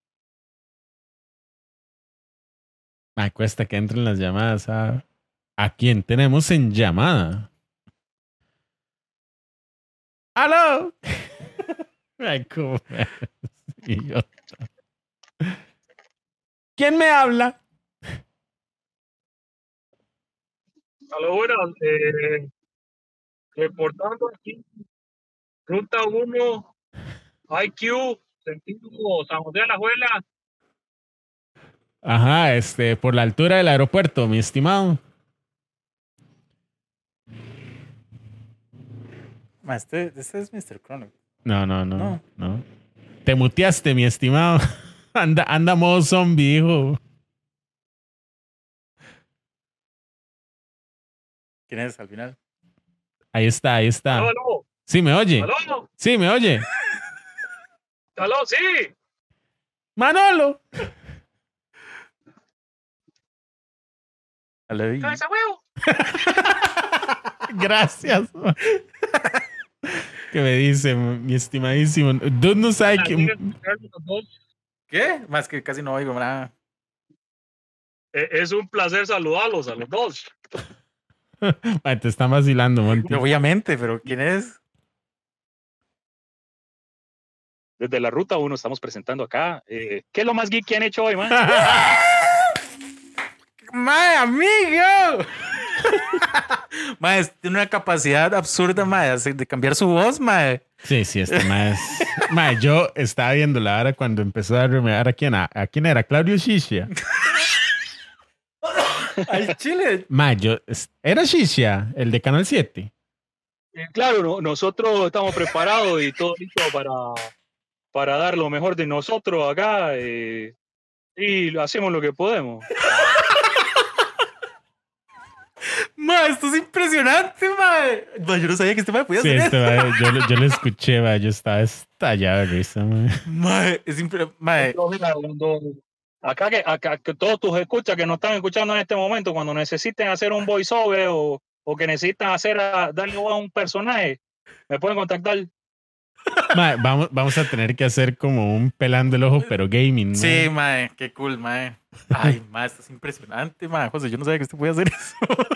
Me cuesta que entren las llamadas. ¿A, ¿A quién tenemos en llamada? ¡Aló! Ay, cómo me- idiota. ¿Quién me habla? Aló, buenas. Eh, reportando aquí. Ruta uno, I Q, sentido San José de la Juela. Ajá, este, por la altura del aeropuerto, mi estimado. Ma, este, este es mister Chrono. No, no, no, No. no. Te muteaste, mi estimado. Anda, anda modo zombie, hijo. ¿Quién es al final? Ahí está, ahí está. Aló, aló. Sí, me oye. Aló, Sí, me oye. aló, sí. Manolo. Aló, y- Cabeza huevo. Gracias. ¿Qué me dice, mi estimadísimo? Dude no sabe Así que... que escucharlos los dos. ¿Qué? Más que casi no oigo nada. eh, es un placer saludarlos a los dos. Mae, te están vacilando, Monty. Obviamente, pero ¿quién es? Desde la ruta uno estamos presentando acá. Eh, ¿Qué es lo más geek que han hecho hoy, man? ¡Mae, amigo! Mae, tiene una capacidad absurda, mae, de hacer- de cambiar su voz, mae. Sí, sí, este mae es... Mae, yo estaba viendo la hora cuando empezó a remedar a quién, a, a quién era, Claudio Shisha. Al chile. Mae, yo... es- Era Shisha, el de Canal siete. Eh, claro, no- nosotros estamos preparados y todo listo para, para dar lo mejor de nosotros acá eh, y hacemos lo que podemos. Mae, esto es impresionante, mae. Mae, yo no sabía que este mae podía Sí, hacer este eso. mae, yo, lo- yo lo escuché, mae, yo estaba estallado de risa, mae. Mae, es impre... Mae, Pero mira, cuando- acá que, acá que todos tus escuchas que nos están escuchando en este momento, cuando necesiten hacer un voiceover o, o que necesitan hacer a, darle voz a un personaje, me pueden contactar. Mae, vamos, vamos a tener que hacer como un pelando el ojo, pero gaming, mae. sí, mae, qué cool, mae. Ay, mae, esto es impresionante, mae. José, yo no sabía que usted podía hacer eso.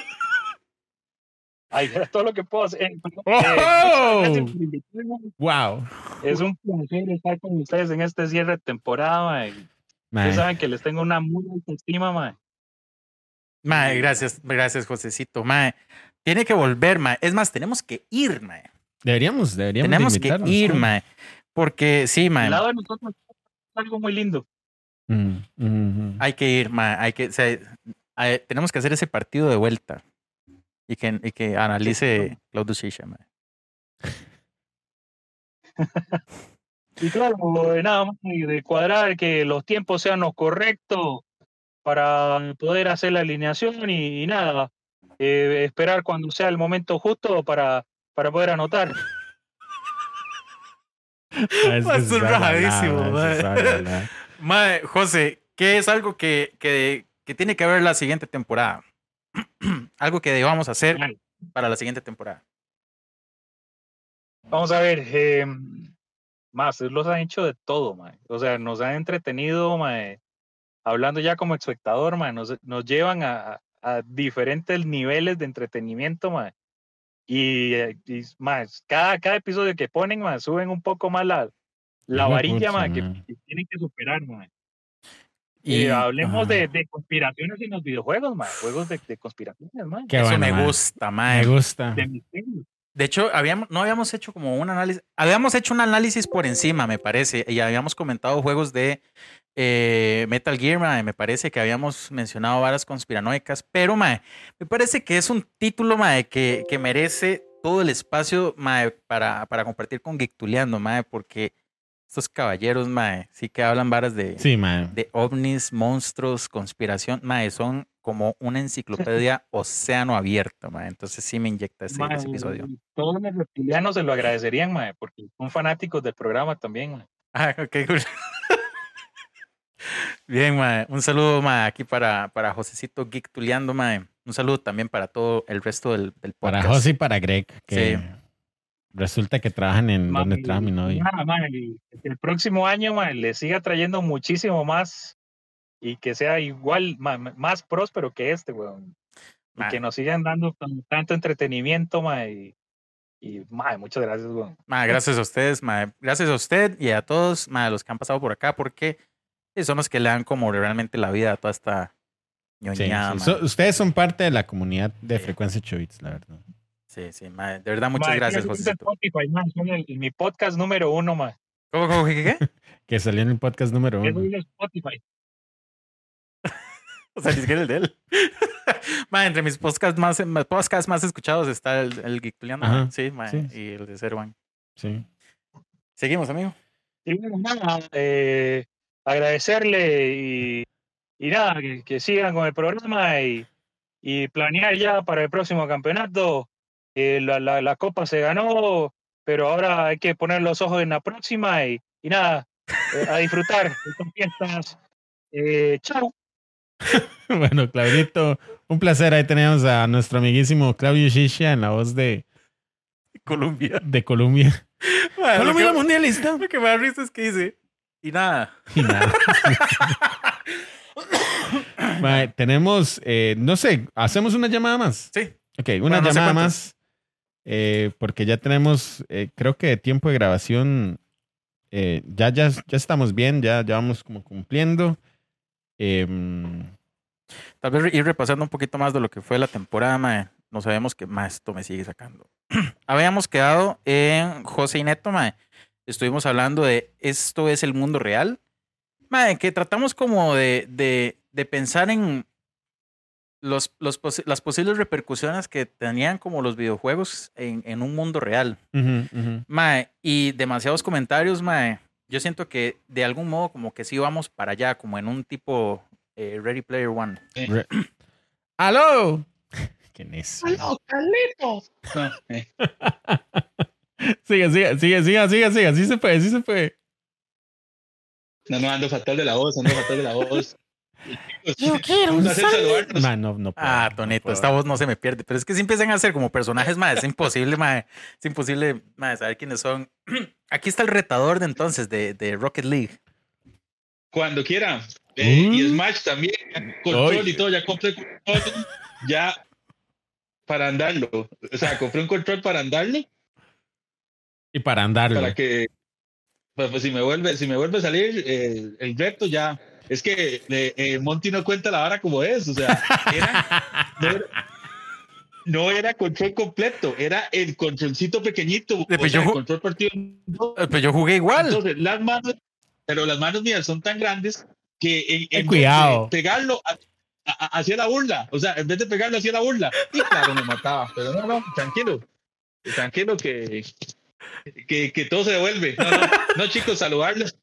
Ay, es todo lo que puedo hacer. Eh, ¡Oh! gracias por invitarme. Wow. Es un placer estar con ustedes en este cierre de temporada, mae. Ustedes Mae, saben que les tengo una muy alta estima, mae. Mae, gracias, gracias, Josecito, mae. Tiene que volver, mae. Es más, tenemos que ir, mae. deberíamos, deberíamos Tenemos de que invitarnos, ir, ¿no? mae. Porque sí, mae. Al lado de nosotros es algo muy lindo. Mm, mm, mm. Hay que ir, mae. Hay que, o sea, hay- tenemos que hacer ese partido de vuelta. Y que, y que analice Claudio Shisha, mae. Y claro, eh, nada más de de cuadrar que los tiempos sean los correctos para poder hacer la alineación y, y nada, eh, esperar cuando sea el momento justo para, para poder anotar. Ah, es que Pasó se sabe hablar, rajadísimo, mae, se mae. sabe hablar. Mae, José, ¿qué es algo que, que, que tiene que ver la siguiente temporada? Algo que debamos hacer Vale. para la siguiente temporada. Vamos a ver, eh, más, los han hecho de todo, mae. O sea, nos han entretenido, mae, hablando ya como espectador, mae, nos, nos llevan a, a diferentes niveles de entretenimiento, mae. Y, eh, y más, cada, cada episodio que ponen, mae, suben un poco más la, la Hijo de varilla, pucha, mae, que, mae. que tienen que superar, mae. Y Y hablemos ah, de, de conspiraciones en los videojuegos, mae, juegos de, de conspiraciones, mae, Qué eso bueno, me mae. gusta, Me mae. gusta. de misterio. De hecho, habíamos, no habíamos hecho como un análisis. Habíamos hecho un análisis por encima, me parece. Y habíamos comentado juegos de eh, Metal Gear, mae, me parece que habíamos mencionado varas conspiranoicas. Pero, mae, me parece que es un título, mae, que, que merece todo el espacio, mae, para, para compartir con Geektuleando, mae, porque estos caballeros, mae, sí que hablan varas de, Sí, mae. de ovnis, monstruos, conspiración, mae, son como una enciclopedia océano abierto, mae. Entonces sí me inyecta ese, Mae, ese episodio. todos los reptilianos se lo agradecerían, mae, porque son fanáticos del programa también, mae. Ah, ok, cool. Bien, mae. Un saludo, mae, aquí para, para Josecito Geek Tuleando, mae. Un saludo también para todo el resto del, del Para podcast. José y para Greg, que Sí. resulta que trabajan en Mae, donde trabaja mi novia. nada, mae, que el próximo año, mae, le siga trayendo muchísimo más y que sea igual, ma- ma- más próspero que este, weón. Y Mae, que nos sigan dando tan- tanto entretenimiento, mae. Y, y mae, muchas gracias, weón. mae, gracias a ustedes, mae. Gracias a usted y a todos, mae, los que han pasado por acá, porque son los que le dan como realmente la vida a toda esta Sí, ñoñada, sí. mae. So- ustedes son parte de la comunidad de Sí. Frecuencia ocho bits, la verdad. Sí, sí, mae. De verdad, muchas Mae, gracias, síganme en Josecito. Spotify, mae, son el- mi podcast número uno, mae. ¿Cómo, cómo, qué, qué? Que salió en el podcast número Eso uno. es Spotify. O sea, ni siquiera el de él. Mae, entre mis podcasts más, podcasts más escuchados está el, el Geektuleando, Ajá, mae. Sí, mae, sí. y el de Zero One. Sí. Seguimos, amigo. Y bueno, nada, eh, agradecerle y, y nada, que, que sigan con el programa y, y planear ya para el próximo campeonato. Eh, la, la, la copa se ganó, pero ahora hay que poner los ojos en la próxima y, y nada, eh, a disfrutar de estas fiestas. Eh, chau. Bueno, Claudito, un placer. Ahí tenemos a nuestro amiguísimo Claudio Shisha en la voz de, Colombia. de Colombia. Mae, lo, Colombia que, mundialista. lo que me da risa es que dice. Y nada. Y nada. Mae, tenemos, eh, no sé, ¿hacemos una llamada más? Sí. Ok, una Bueno, no sé llamada cuántas. más. eh, porque ya tenemos, eh, creo que tiempo de grabación, eh, ya, ya, ya estamos bien, ya, ya vamos como cumpliendo. Em, Tal vez ir repasando un poquito más de lo que fue la temporada, mae. No sabemos qué más esto me sigue sacando. Habíamos quedado en José y Neto, mae. Estuvimos hablando de esto es el mundo real. Mae, que tratamos como de, de, de pensar en los, los, posi- las posibles repercusiones que tenían como los videojuegos en, en un mundo real. ujú, ujú. Mae, y demasiados comentarios, mae. Yo siento que de algún modo como que sí vamos para allá, como en un tipo eh, Ready Player One. Re- ¡Aló! ¡Qué necio! ¡Aló, Carlitos! No, eh. Sigue, sigue, sigue, sigue, sigue, sigue. Sí se puede, sí se puede. No, no, ando fatal de la voz, ando fatal de la voz. Yo quiero un placer saludarlos. Man, no, no puedo, Ah, no Tonito, puedo. esta voz no se me pierde. Pero es que si empiezan a ser como personajes, mae, es imposible, mae. Es imposible, mae, saber quiénes son. Aquí está el retador de entonces de, de Rocket League. Cuando quiera. Eh, Uy. Y Smash también. Control Ay. y todo. Ya compré control. Ya para andarlo. O sea, compré un control para andarlo. Y para andarlo. Para que. Pues, pues si me vuelve, si me vuelve a salir eh, el reto, ya. Es que eh, eh, Monty no cuenta la vara como es. O sea, era, no, era, no era control completo. Era el controlcito pequeñito. O Pues sea, yo el ju- control partido en dos. Eh, Pero yo jugué igual. Entonces, las manos, pero las manos mías son tan grandes que en, en Ten vez cuidado. de pegarlo a- a- a- hacia la burla, o sea, en vez de pegarlo hacia la burla, y claro, me mataba. Pero no, no, tranquilo, tranquilo que, que, que todo se devuelve. No, no, no, chicos, saludarlos.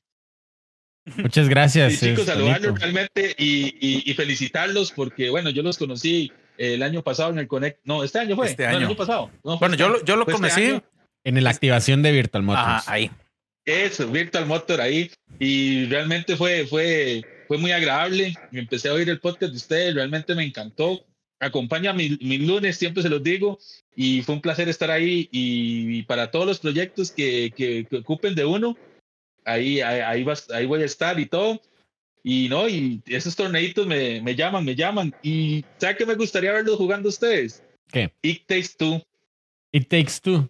Muchas gracias. Sí, chicos, es saludarlos bonito. realmente y, y, y felicitarlos porque, bueno, yo los conocí eh, el año pasado en el Connect. No, este año fue. Este No, año. el año pasado. No, fue Bueno, este yo año. lo, yo lo Fue este conocí. año. En la activación de Virtual Motors. Ajá, ahí. Eso, Virtual Motor ahí. Y realmente fue, fue, fue muy agradable. Me empecé a oír el podcast de ustedes, realmente me encantó. Acompaña mis, mis lunes, siempre se los digo. Y fue un placer estar ahí. Y, y para todos los proyectos que, que, que ocupen de uno, ahí, ahí, ahí, va, ahí voy a estar y todo. Y no, y esos torneitos me, me llaman, me llaman. Y ¿sabe qué me gustaría verlos jugando ustedes? ¿Qué? It Takes Two. It Takes Two.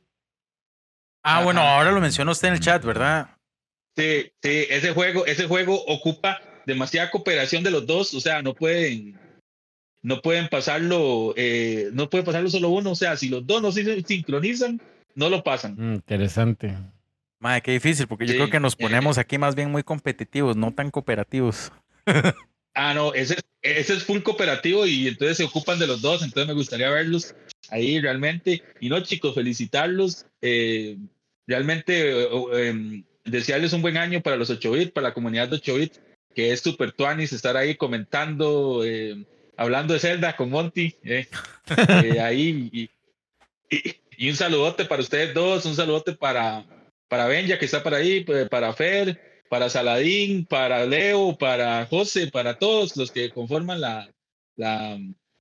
Ah, Ajá. bueno, ahora lo menciona usted en el chat, ¿verdad? Sí, sí, ese juego, ese juego ocupa demasiada cooperación de los dos, o sea, no pueden, no pueden pasarlo, eh, no puede pasarlo solo uno, o sea, si los dos no se sincronizan, no lo pasan. Mm, interesante. Madre, qué difícil, porque yo Sí, creo que nos eh, ponemos aquí más bien muy competitivos, no tan cooperativos. Ah, no, ese, ese es full cooperativo y entonces se ocupan de los dos, entonces me gustaría verlos ahí realmente. Y no, chicos, felicitarlos, eh, realmente eh, eh, desearles un buen año para los ocho bit, para la comunidad de ocho bit, que es super tuanis estar ahí comentando, eh, hablando de Zelda con Monty, eh, eh, ahí. Y, y, y un saludote para ustedes dos, un saludote para, para Benja que está por ahí, pues, para Fer, para Saladín, para Leo, para José, para todos los que conforman la, la,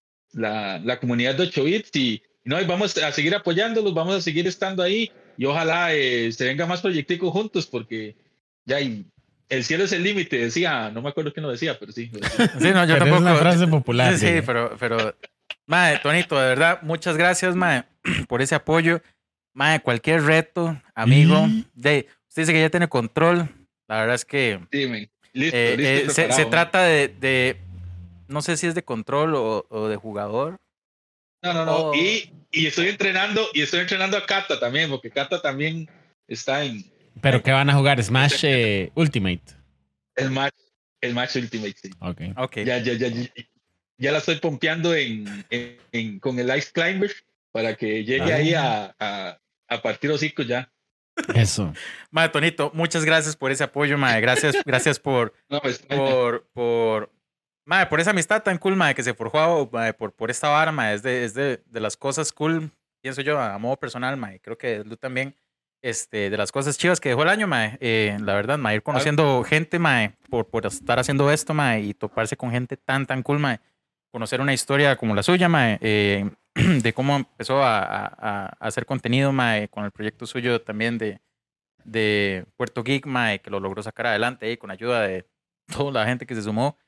la, la comunidad de ocho bits y no, y vamos a seguir apoyándolos, vamos a seguir estando ahí y ojalá eh, se venga más proyecticos juntos porque ya y el cielo es el límite, decía, no me acuerdo quién lo decía, pero sí. Lo decía. Sí, no, yo Pero es tampoco. una frase popular. Sí, sí, diga. pero, pero, madre, Tonito, de verdad, muchas gracias, madre, por ese apoyo. Madre, cualquier reto, amigo, Y- de, usted dice que ya tiene control. La verdad es que Sí, men. Listo, eh, listo, eh, se, se preparado. trata de, de, no sé si es de control o, o de jugador. No, no, no. Oh. Y, y estoy entrenando, y estoy entrenando a Kata también, porque Kata también está en Pero ¿qué van a jugar? Smash eh, Ultimate. el match, el match Ultimate. Sí. Ok. Ok. Ya, ya, ya, ya, ya la estoy pompeando en, en, en- con el Ice Climber para que llegue Ah. ahí a, a, a partir hocico ya. Eso. Madre, Tonito, muchas gracias por ese apoyo, madre. Gracias, gracias por, No, pues, por, por, madre, por esa amistad tan cool, madre, que se forjó, madre, por, por esta vara, madre. Es, de, es de, de las cosas cool, pienso yo, a modo personal, madre. Creo que tú también, este, de las cosas chivas que dejó el año, madre. Eh, la verdad, madre, ir conociendo gente, madre, por, por estar haciendo esto, madre, y toparse con gente tan, tan cool, madre. Conocer una historia como la suya, madre, eh, de cómo empezó a, a, a hacer contenido, madre, con el proyecto suyo también de, de Puerto Geek, mae, que lo logró sacar adelante ahí con ayuda de toda la gente que se sumó.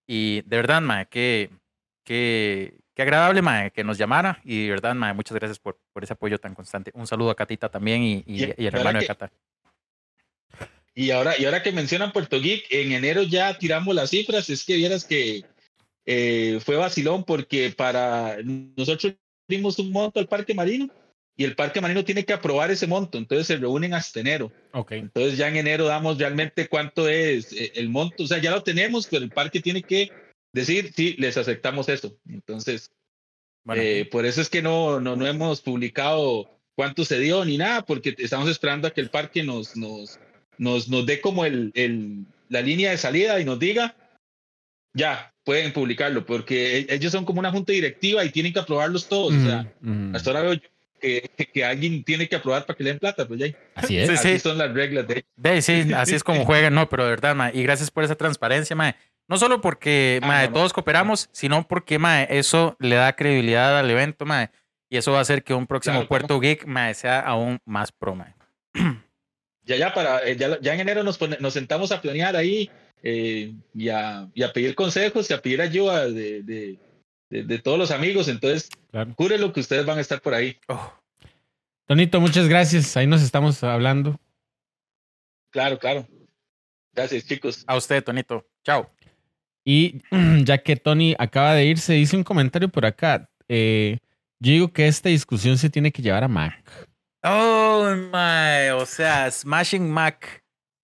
Y de verdad, mae, que, que, que agradable, mae, que nos llamara. Y de verdad, mae, muchas gracias por, por ese apoyo tan constante. Un saludo a Catita también y, y, Y- y el y ahora hermano de que- Cata. Y ahora, y ahora que mencionan Puerto Geek, en enero ya tiramos las cifras, es que vieras que eh, fue vacilón porque para nosotros dimos un monto al Parque Marino y el Parque Marino tiene que aprobar ese monto, entonces se reúnen hasta enero. Ok. Entonces ya en enero damos realmente cuánto es eh, el monto, o sea, ya lo tenemos, pero el parque tiene que decir si les aceptamos eso. Entonces, Bueno, eh, por eso es que no, no, no hemos publicado cuánto se dio ni nada, porque estamos esperando a que el parque nos, nos, nos, nos dé como el, el, la línea de salida y nos diga, ya, pueden publicarlo, porque e- ellos son como una junta directiva y tienen que aprobarlos todos. O sea, Ujú, ujú. hasta ahora veo yo que, que alguien tiene que aprobar para que le den plata, pues ya. Así es. Sí, Así sí. son las reglas de Ve, sí, así es como juegan, no, pero de verdad, mae, y gracias por esa transparencia, mae. No solo porque, Ah, mae, no, no. todos cooperamos, sino porque, mae, eso le da credibilidad al evento, mae, y eso va a hacer que un próximo Claro, Puerto Geek, mae, sea aún más pro, mae. Ya, ya, para, eh, ya, ya en enero nos, pone- nos sentamos a planear ahí eh, y, a, y a pedir consejos y a pedir ayuda de, de, de, de todos los amigos. Entonces, Claro. júrelo que ustedes van a estar por ahí. Oh, Tonito, muchas gracias. Ahí nos estamos hablando. Claro, claro. Gracias, chicos. a usted, Tonito. Chao. Y ya que Tony acaba de irse, hice un comentario por acá. Eh, yo digo que esta discusión se tiene que llevar a Mac. Oh, mae, o sea, Smashing Mac,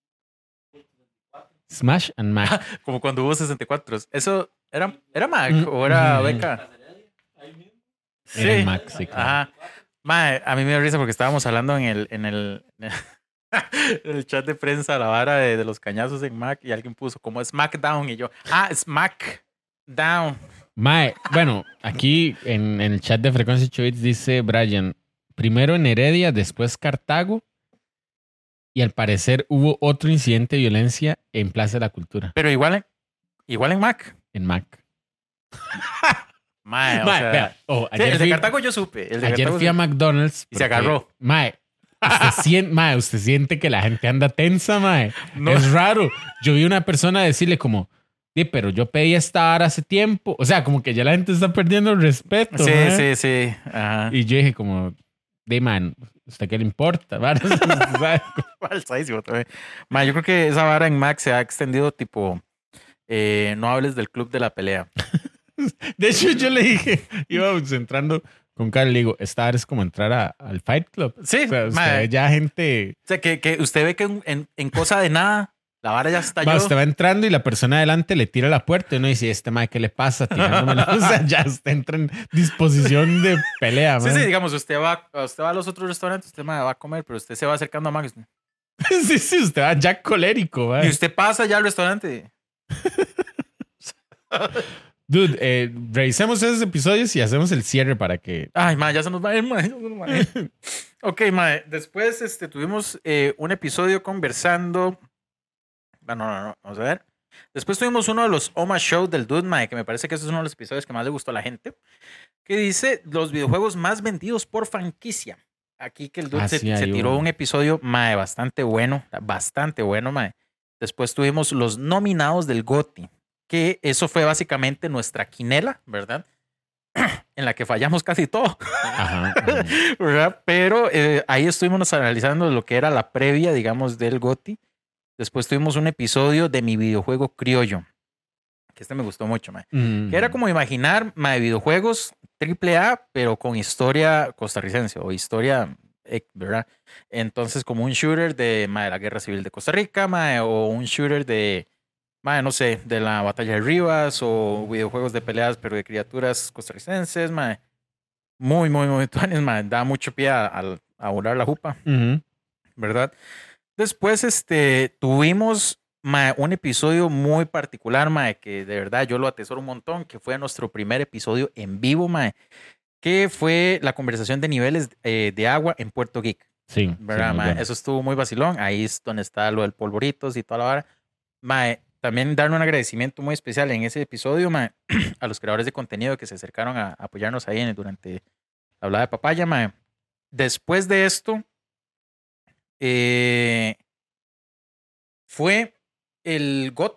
Smash and Mac. como cuando hubo sesenta y cuatro. ¿Eso era, era Mac Mm, o era mm, Beca? Era el Mac, sí, claro. Ajá. Mae, a mí me dio risa porque estábamos hablando en el, en el, en el chat de prensa, la vara de, de los cañazos en Mac, y alguien puso como SmackDown y yo, ah, SmackDown. Mae, bueno, aquí en, en el chat de Frecuencia ocho bits dice Brian, primero en Heredia, después Cartago, y al parecer hubo otro incidente de violencia en Plaza de la Cultura, Pero igual en, igual en Mac. en Mac. Mae, o Mae, sea, vea, oh, sí, ayer el de fui, Cartago yo supe. El de ayer Cartago fui a sí. McDonald's. Y se porque, agarró. Mae, usted siente, mae, usted siente que la gente anda tensa, mae. No. Es raro. Yo vi una persona decirle como, sí, pero yo pedí esta hora hace tiempo. O sea, como que ya la gente está perdiendo el respeto. Sí, mae. sí, sí. Ajá. Y yo dije como, de man, ¿usted qué le importa? ¿Vara? ¿Sabe? Falsadísimo también. Ma, yo creo que esa vara en Mac se ha extendido tipo, eh, no hables del club de la pelea. De hecho, yo le dije, íbamos entrando con Carl, le digo, esta hora es como entrar a- al Fight Club. Sí, O sea, usted ma, ve ya gente, o sea, que, que usted ve que en, en- en cosa de nada, la vara ya estalló. va, usted va entrando y la persona adelante le tira la puerta y uno dice, este mae, ¿qué le pasa? Tirándomela. O sea, ya usted entra en disposición de pelea, Sí, man. sí, digamos, usted va, usted va a los otros restaurantes, usted ma, va a comer, pero usted se va acercando a Mac. Sí, sí, usted va ya colérico, man. Y usted pasa ya al restaurante. Dude, eh, revisemos esos episodios y hacemos el cierre para que... Ay, ma, ya se nos va a ir, ma, ya se nos va a ir. Ok, ma, después este, tuvimos eh, un episodio conversando. Ah, no, no, no, vamos a ver. Después tuvimos uno de los Oma Show del Dude, ma, que me parece que ese es uno de los episodios que más le gustó a la gente, que dice los videojuegos más vendidos por franquicia. Aquí que el Dude Ah, se, sí, se hay tiró uno. un episodio, ma, bastante bueno, bastante bueno, ma. Después tuvimos los nominados del GOTY, que eso fue básicamente nuestra quinela, ¿verdad? En la que fallamos casi todo. Ajá, ajá. ¿Verdad? Pero eh, ahí estuvimos analizando lo que era la previa, digamos, del GOTY. Después tuvimos un episodio de mi videojuego criollo, que este me gustó mucho, mae. Mm. Que era como imaginar, mae, videojuegos triple A, pero con historia costarricense o historia, eh, ¿verdad? Entonces, como un shooter de, mae, la Guerra Civil de Costa Rica, mae, o un shooter de, mae, no sé, de la Batalla de Rivas, o videojuegos de peleas, pero de criaturas costarricenses, mae. Muy, muy, muy tuanes, mae. Da mucho pie a, a, a volar la jupa, Ujú. ¿verdad? Después, este, tuvimos mae, un episodio muy particular, mae, que de verdad yo lo atesoro un montón, que fue nuestro primer episodio en vivo, mae, que fue la conversación de niveles eh, de agua en Puerto Geek, Sí. sí, ¿verdad, muy mae? bueno. Eso estuvo muy vacilón. Ahí es donde está lo del polvoritos y toda la vara. Mae, también darle un agradecimiento muy especial en ese episodio, mae, a los creadores de contenido que se acercaron a, a apoyarnos ahí en, durante la hablada de papaya, mae. Después de esto, eh, fue el GOTY,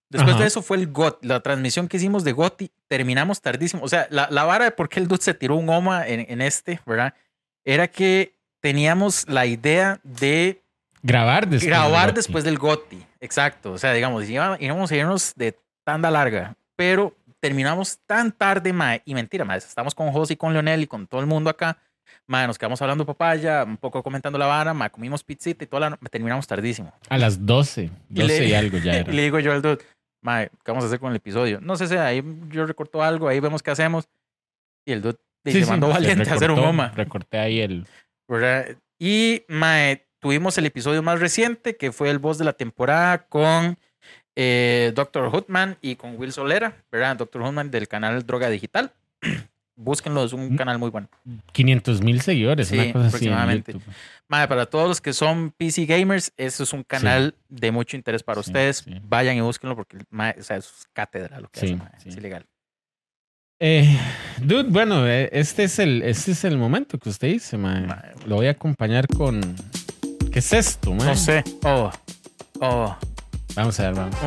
Después Ajá. de eso fue el G O T Y. La transmisión que hicimos de G O T Y, terminamos tardísimo. O sea, la, la vara de por qué el dude se tiró un OMA en, en este, ¿verdad? Era que teníamos la idea de Grabar después. grabar del después del G O T Y. Exacto. O sea, digamos, íbamos, íbamos a irnos de tanda larga, pero terminamos tan tarde, mae. Y mentira, mae. Estamos con José y con Leonel y con todo el mundo acá. Mae, nos quedamos hablando papaya, un poco comentando la vara, mae, comimos pizzita y toda la... terminamos tardísimo. A las doce. Y doce y, le- algo ya era. Y le digo yo al dude, mae, ¿qué vamos a hacer con el episodio? No sé si ahí yo recorto algo, ahí vemos qué hacemos. Y el dude Sí, se sí, mandó se valiente a hacer un recortó- OMA. Recorté ahí el... ¿Verdad? Y mae, tuvimos el episodio más reciente, que fue el boss de la temporada con eh, doctor Hoodman y con Will Solera, ¿verdad? doctor Hoodman del canal Droga Digital. Búsquenlo, es un Mm. canal muy bueno. quinientos mil seguidores, Sí, una cosa así. en aproximadamente. YouTube. Mae, para todos los que son P C gamers, eso es un canal de mucho interés para Sí, ustedes. sí. Vayan y búsquenlo porque mae, o sea, es cátedra lo que Sí, hace, mae, sí. es ilegal. Eh, dude, bueno, eh, este es el, este es el momento que usted dice, mae. Mae. Lo voy a acompañar con... ¿Qué es esto, mae? No sé. Oh, oh. Vamos a ver, vamos.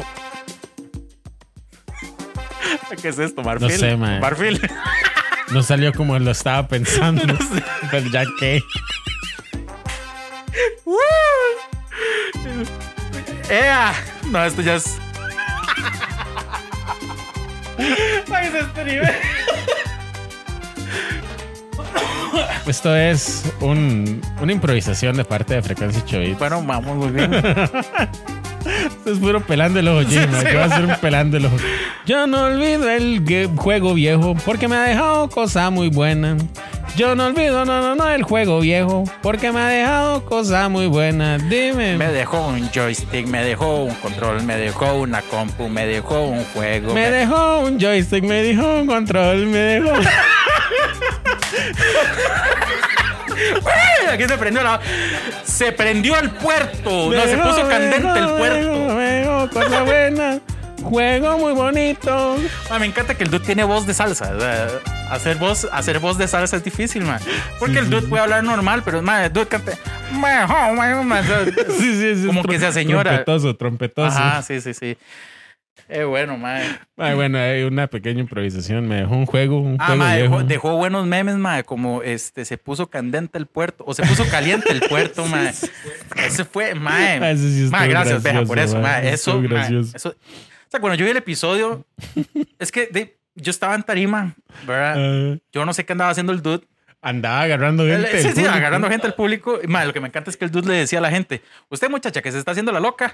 ¿Qué es esto, Marfil? sé, mae. Marfil. No salió como lo estaba pensando. Pero ya que... ¡Ea! No, esto ya es. Ay, se escribe. Esto es un, una improvisación de parte de Frecuencia ocho bits. Bueno, vamos muy bien. Esto es puro pelando el ojo, Jim. Sí, sí, Yo voy a va. hacer un pelando el ojo. Yo no olvido el gue- juego viejo porque me ha dejado cosa muy buena. Yo no olvido, no, no, no, el juego viejo porque me ha dejado cosa muy buena. Dime. Me dejó un joystick, me dejó un control, me dejó una compu, me dejó un juego. Me dejó un joystick, me dejó un control, me dejó... ¡Ay! Aquí se prendió la. Se prendió el puerto. me No, se dejó, puso me candente dejó, el me puerto. dejó, me dejó cosa buena. Juego muy bonito. Ma, me encanta que el dude tiene voz de salsa. O sea, hacer voz, hacer voz de salsa es difícil, man. Porque Sí, el sí, dude sí. puede hablar normal, pero man, el dude canta. "Ma, oh, ma, ma", o sea, Sí, sí, sí. Como trom- que sea señora. Trompetoso, trompetoso. Ajá, sí, sí, sí. Eh, bueno, man. Ay, bueno, hay una pequeña improvisación. Me dejó un juego, un Ah, juego ma, viejo. dejó, dejó buenos memes, ma, como este se puso candente el puerto o se puso caliente el puerto, ma. Ese fue, ma. Ah, ese sí Ma, estuvo gracias, Beja, por gracioso, eso, ma. ma. Eso, Estuvo ma, gracioso. eso. O sea, cuando yo vi el episodio, es que de- yo estaba en tarima, ¿verdad? Ah, Yo no sé qué andaba haciendo el dude. andaba agarrando gente. Él- del sí, sí, público. agarrando gente al público. Y, ma, lo que me encanta es que el dude le decía a la gente, usted muchacha que se está haciendo la loca.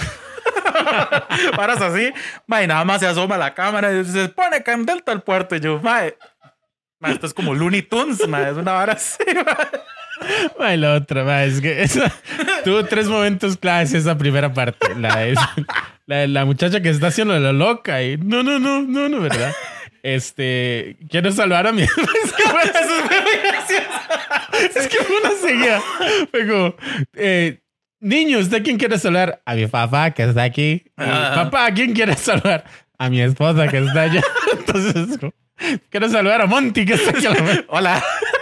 Paras así, ma, y nada más se asoma a la cámara y se pone candente al puerto. Y yo, ma, ma, esto es como Looney Tunes, ma, es una vara así, ma. Ay, la otra, ma, es que esa- tuvo tres momentos claves esa primera parte. La de, la de la muchacha que se está haciendo la loca y no, no, no, no, no, ¿verdad? Este, quiero salvar a mi... es que fue, eso es muy gracioso. Es que fue una seguida. Fue como, eh, niño, ¿usted quién quiere salvar? A mi papá que está aquí. Y, Ah. papá, ¿quién quiere salvar? A mi esposa que está allá. Entonces, como, quiero salvar a Monty que está aquí a la mano. Hola.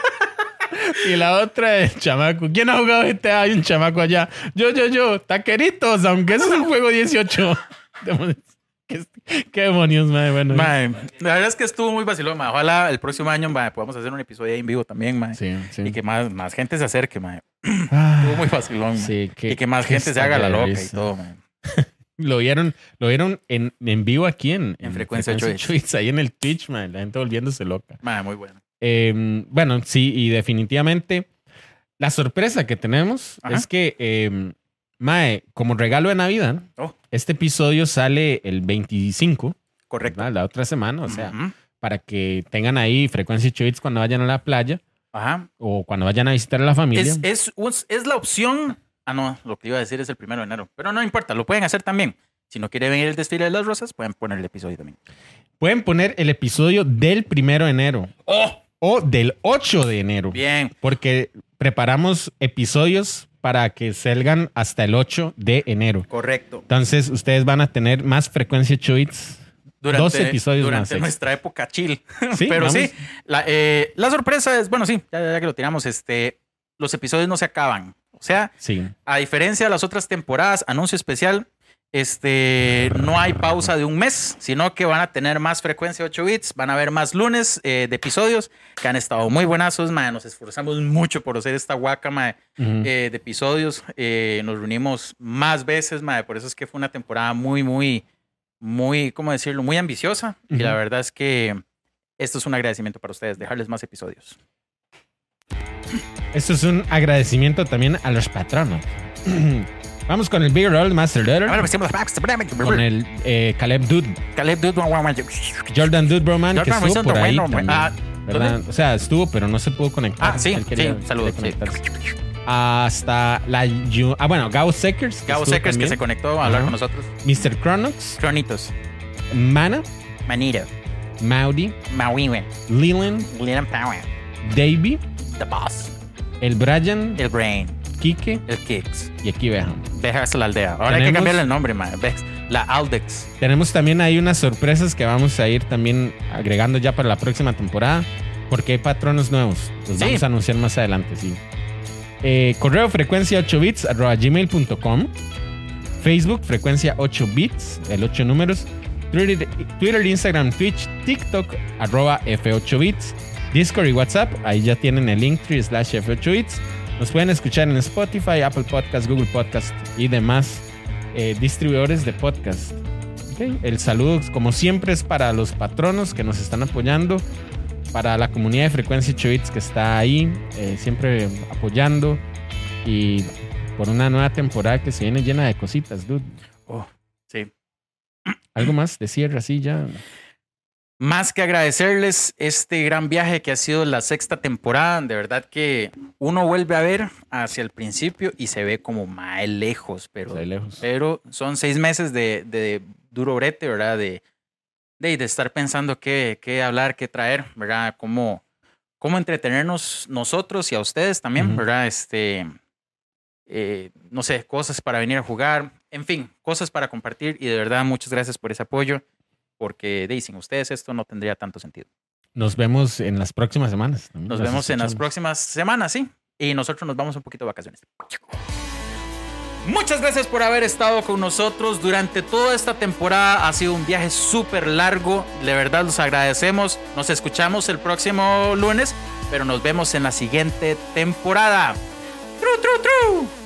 Y la otra es chamaco. ¿Quién ha jugado G T A? Hay un chamaco allá. Yo, yo, yo. Taqueritos, aunque eso es un juego dieciocho. Demonios. ¿Qué, qué demonios, madre? Bueno. Ma, la verdad es que estuvo muy vacilón, ma. Ojalá el próximo año ma, podamos hacer un episodio ahí en vivo también, ma. Sí, sí. Y que más, más gente se acerque, ma. Ah, Estuvo muy vacilón, ma. sí, que, Y que más que gente se haga la está loca y risa. todo, ma. Lo vieron, lo vieron en, en vivo aquí en, En Frecuencia ocho bits. ocho bits, ahí en el Twitch, man, la gente volviéndose loca. Ma, muy bueno. Eh, bueno, sí, y definitivamente la sorpresa que tenemos Ajá. es que, eh, mae, como regalo de Navidad, Oh. este episodio sale el veinticinco, Correcto. ¿verdad? La otra semana, o sea, Ujú. para que tengan ahí Frecuencia ocho bits cuando vayan a la playa Ajá. o cuando vayan a visitar a la familia. Es, es, un- es la opción. Ah, no, lo que iba a decir es el primero de enero. Pero no importa, lo pueden hacer también. Si no quieren venir el desfile de las rosas, pueden poner el episodio también. Pueden poner el episodio del primero de enero ¡Oh! o del ocho de enero. Bien. Porque preparamos episodios para que salgan hasta el ocho de enero. Correcto. Entonces, ustedes van a tener más Frecuencia ocho bits. Durante, Dos episodios durante más nuestra época chill. Sí, Pero vamos. sí, la, eh, la sorpresa es, bueno, sí, ya, ya que lo tiramos, este, los episodios no se acaban. O sea, Sí. a diferencia de las otras temporadas, anuncio especial, Este, no hay pausa de un mes, sino que van a tener más frecuencia ocho bits, van a haber más lunes eh, de episodios que han estado muy buenazos, mae. Nos esforzamos mucho por hacer esta guaca, mae, Ujú. eh, de episodios. Eh, nos reunimos más veces, mae. Por eso es que fue una temporada muy, muy, muy, ¿cómo decirlo? Muy ambiciosa. Y la Ujú. verdad es que esto es un agradecimiento para ustedes, dejarles más episodios. Esto es un agradecimiento también a los patronos. Vamos con el Big Roll Master Letter. Con el eh, Caleb Dude, Caleb Dude, Jordan Dude Broman, que Jordan, estuvo por ahí bueno, también, ah, ¿verdad? O sea, estuvo, pero no se pudo conectar. Ah, sí, Él quería- sí, saludos. quería Sí. conectarse. Hasta la... Yu- Ah, bueno, Gao Sekers. que Gabo estuvo Sekers, que también. se conectó a hablar Ajá. con nosotros. mister Chronox, Cronitos, Mana, Manito, Maudi, Maui, Leland, William Power, Davey, The Boss, el Brian, el Brain, Kike el Kicks. y aquí vean. Dejarse la aldea. Ahora hay que Tenemos- cambiarle el nombre, man. Vex. La Aldex. Tenemos también ahí unas sorpresas que vamos a ir también agregando ya para la próxima temporada, porque hay patronos nuevos. Los Sí. vamos a anunciar más adelante, sí. Eh, correo frecuencia ocho bits arroba gmail punto com, Facebook frecuencia ocho bits, el ocho números, Twitter, Twitter, Instagram, Twitch, TikTok arroba F ocho bits, Discord y WhatsApp, ahí ya tienen el link tree slash F ocho bits. Nos pueden escuchar en Spotify, Apple Podcast, Google Podcast y demás eh, distribuidores de podcast. Ok, el saludo, como siempre, es para los patronos que nos están apoyando, para la comunidad de Frecuencia ocho bits que está ahí, eh, siempre apoyando, y por una nueva temporada que se viene llena de cositas, dude. Oh, sí. ¿Algo más de cierre así ya? Más que agradecerles este gran viaje que ha sido la sexta temporada. De verdad que uno vuelve a ver hacia el principio y se ve como más lejos, pero, De lejos. pero son seis meses de, de duro brete, ¿verdad? De, de, de estar pensando qué, qué hablar, qué traer, ¿verdad? Cómo, cómo entretenernos nosotros y a ustedes también, Ujú. ¿verdad? Este, eh, no sé, cosas para venir a jugar, en fin, cosas para compartir, y de verdad muchas gracias por ese apoyo, porque de, sin ustedes esto no tendría tanto sentido. Nos vemos en las próximas semanas. también. Nos Las vemos en las escuchamos. próximas semanas, sí. Y nosotros nos vamos un poquito de vacaciones. Muchas gracias por haber estado con nosotros durante toda esta temporada. Ha sido un viaje súper largo. De verdad los agradecemos. Nos escuchamos el próximo lunes, pero nos vemos en la siguiente temporada. ¡Tru, tru, tru!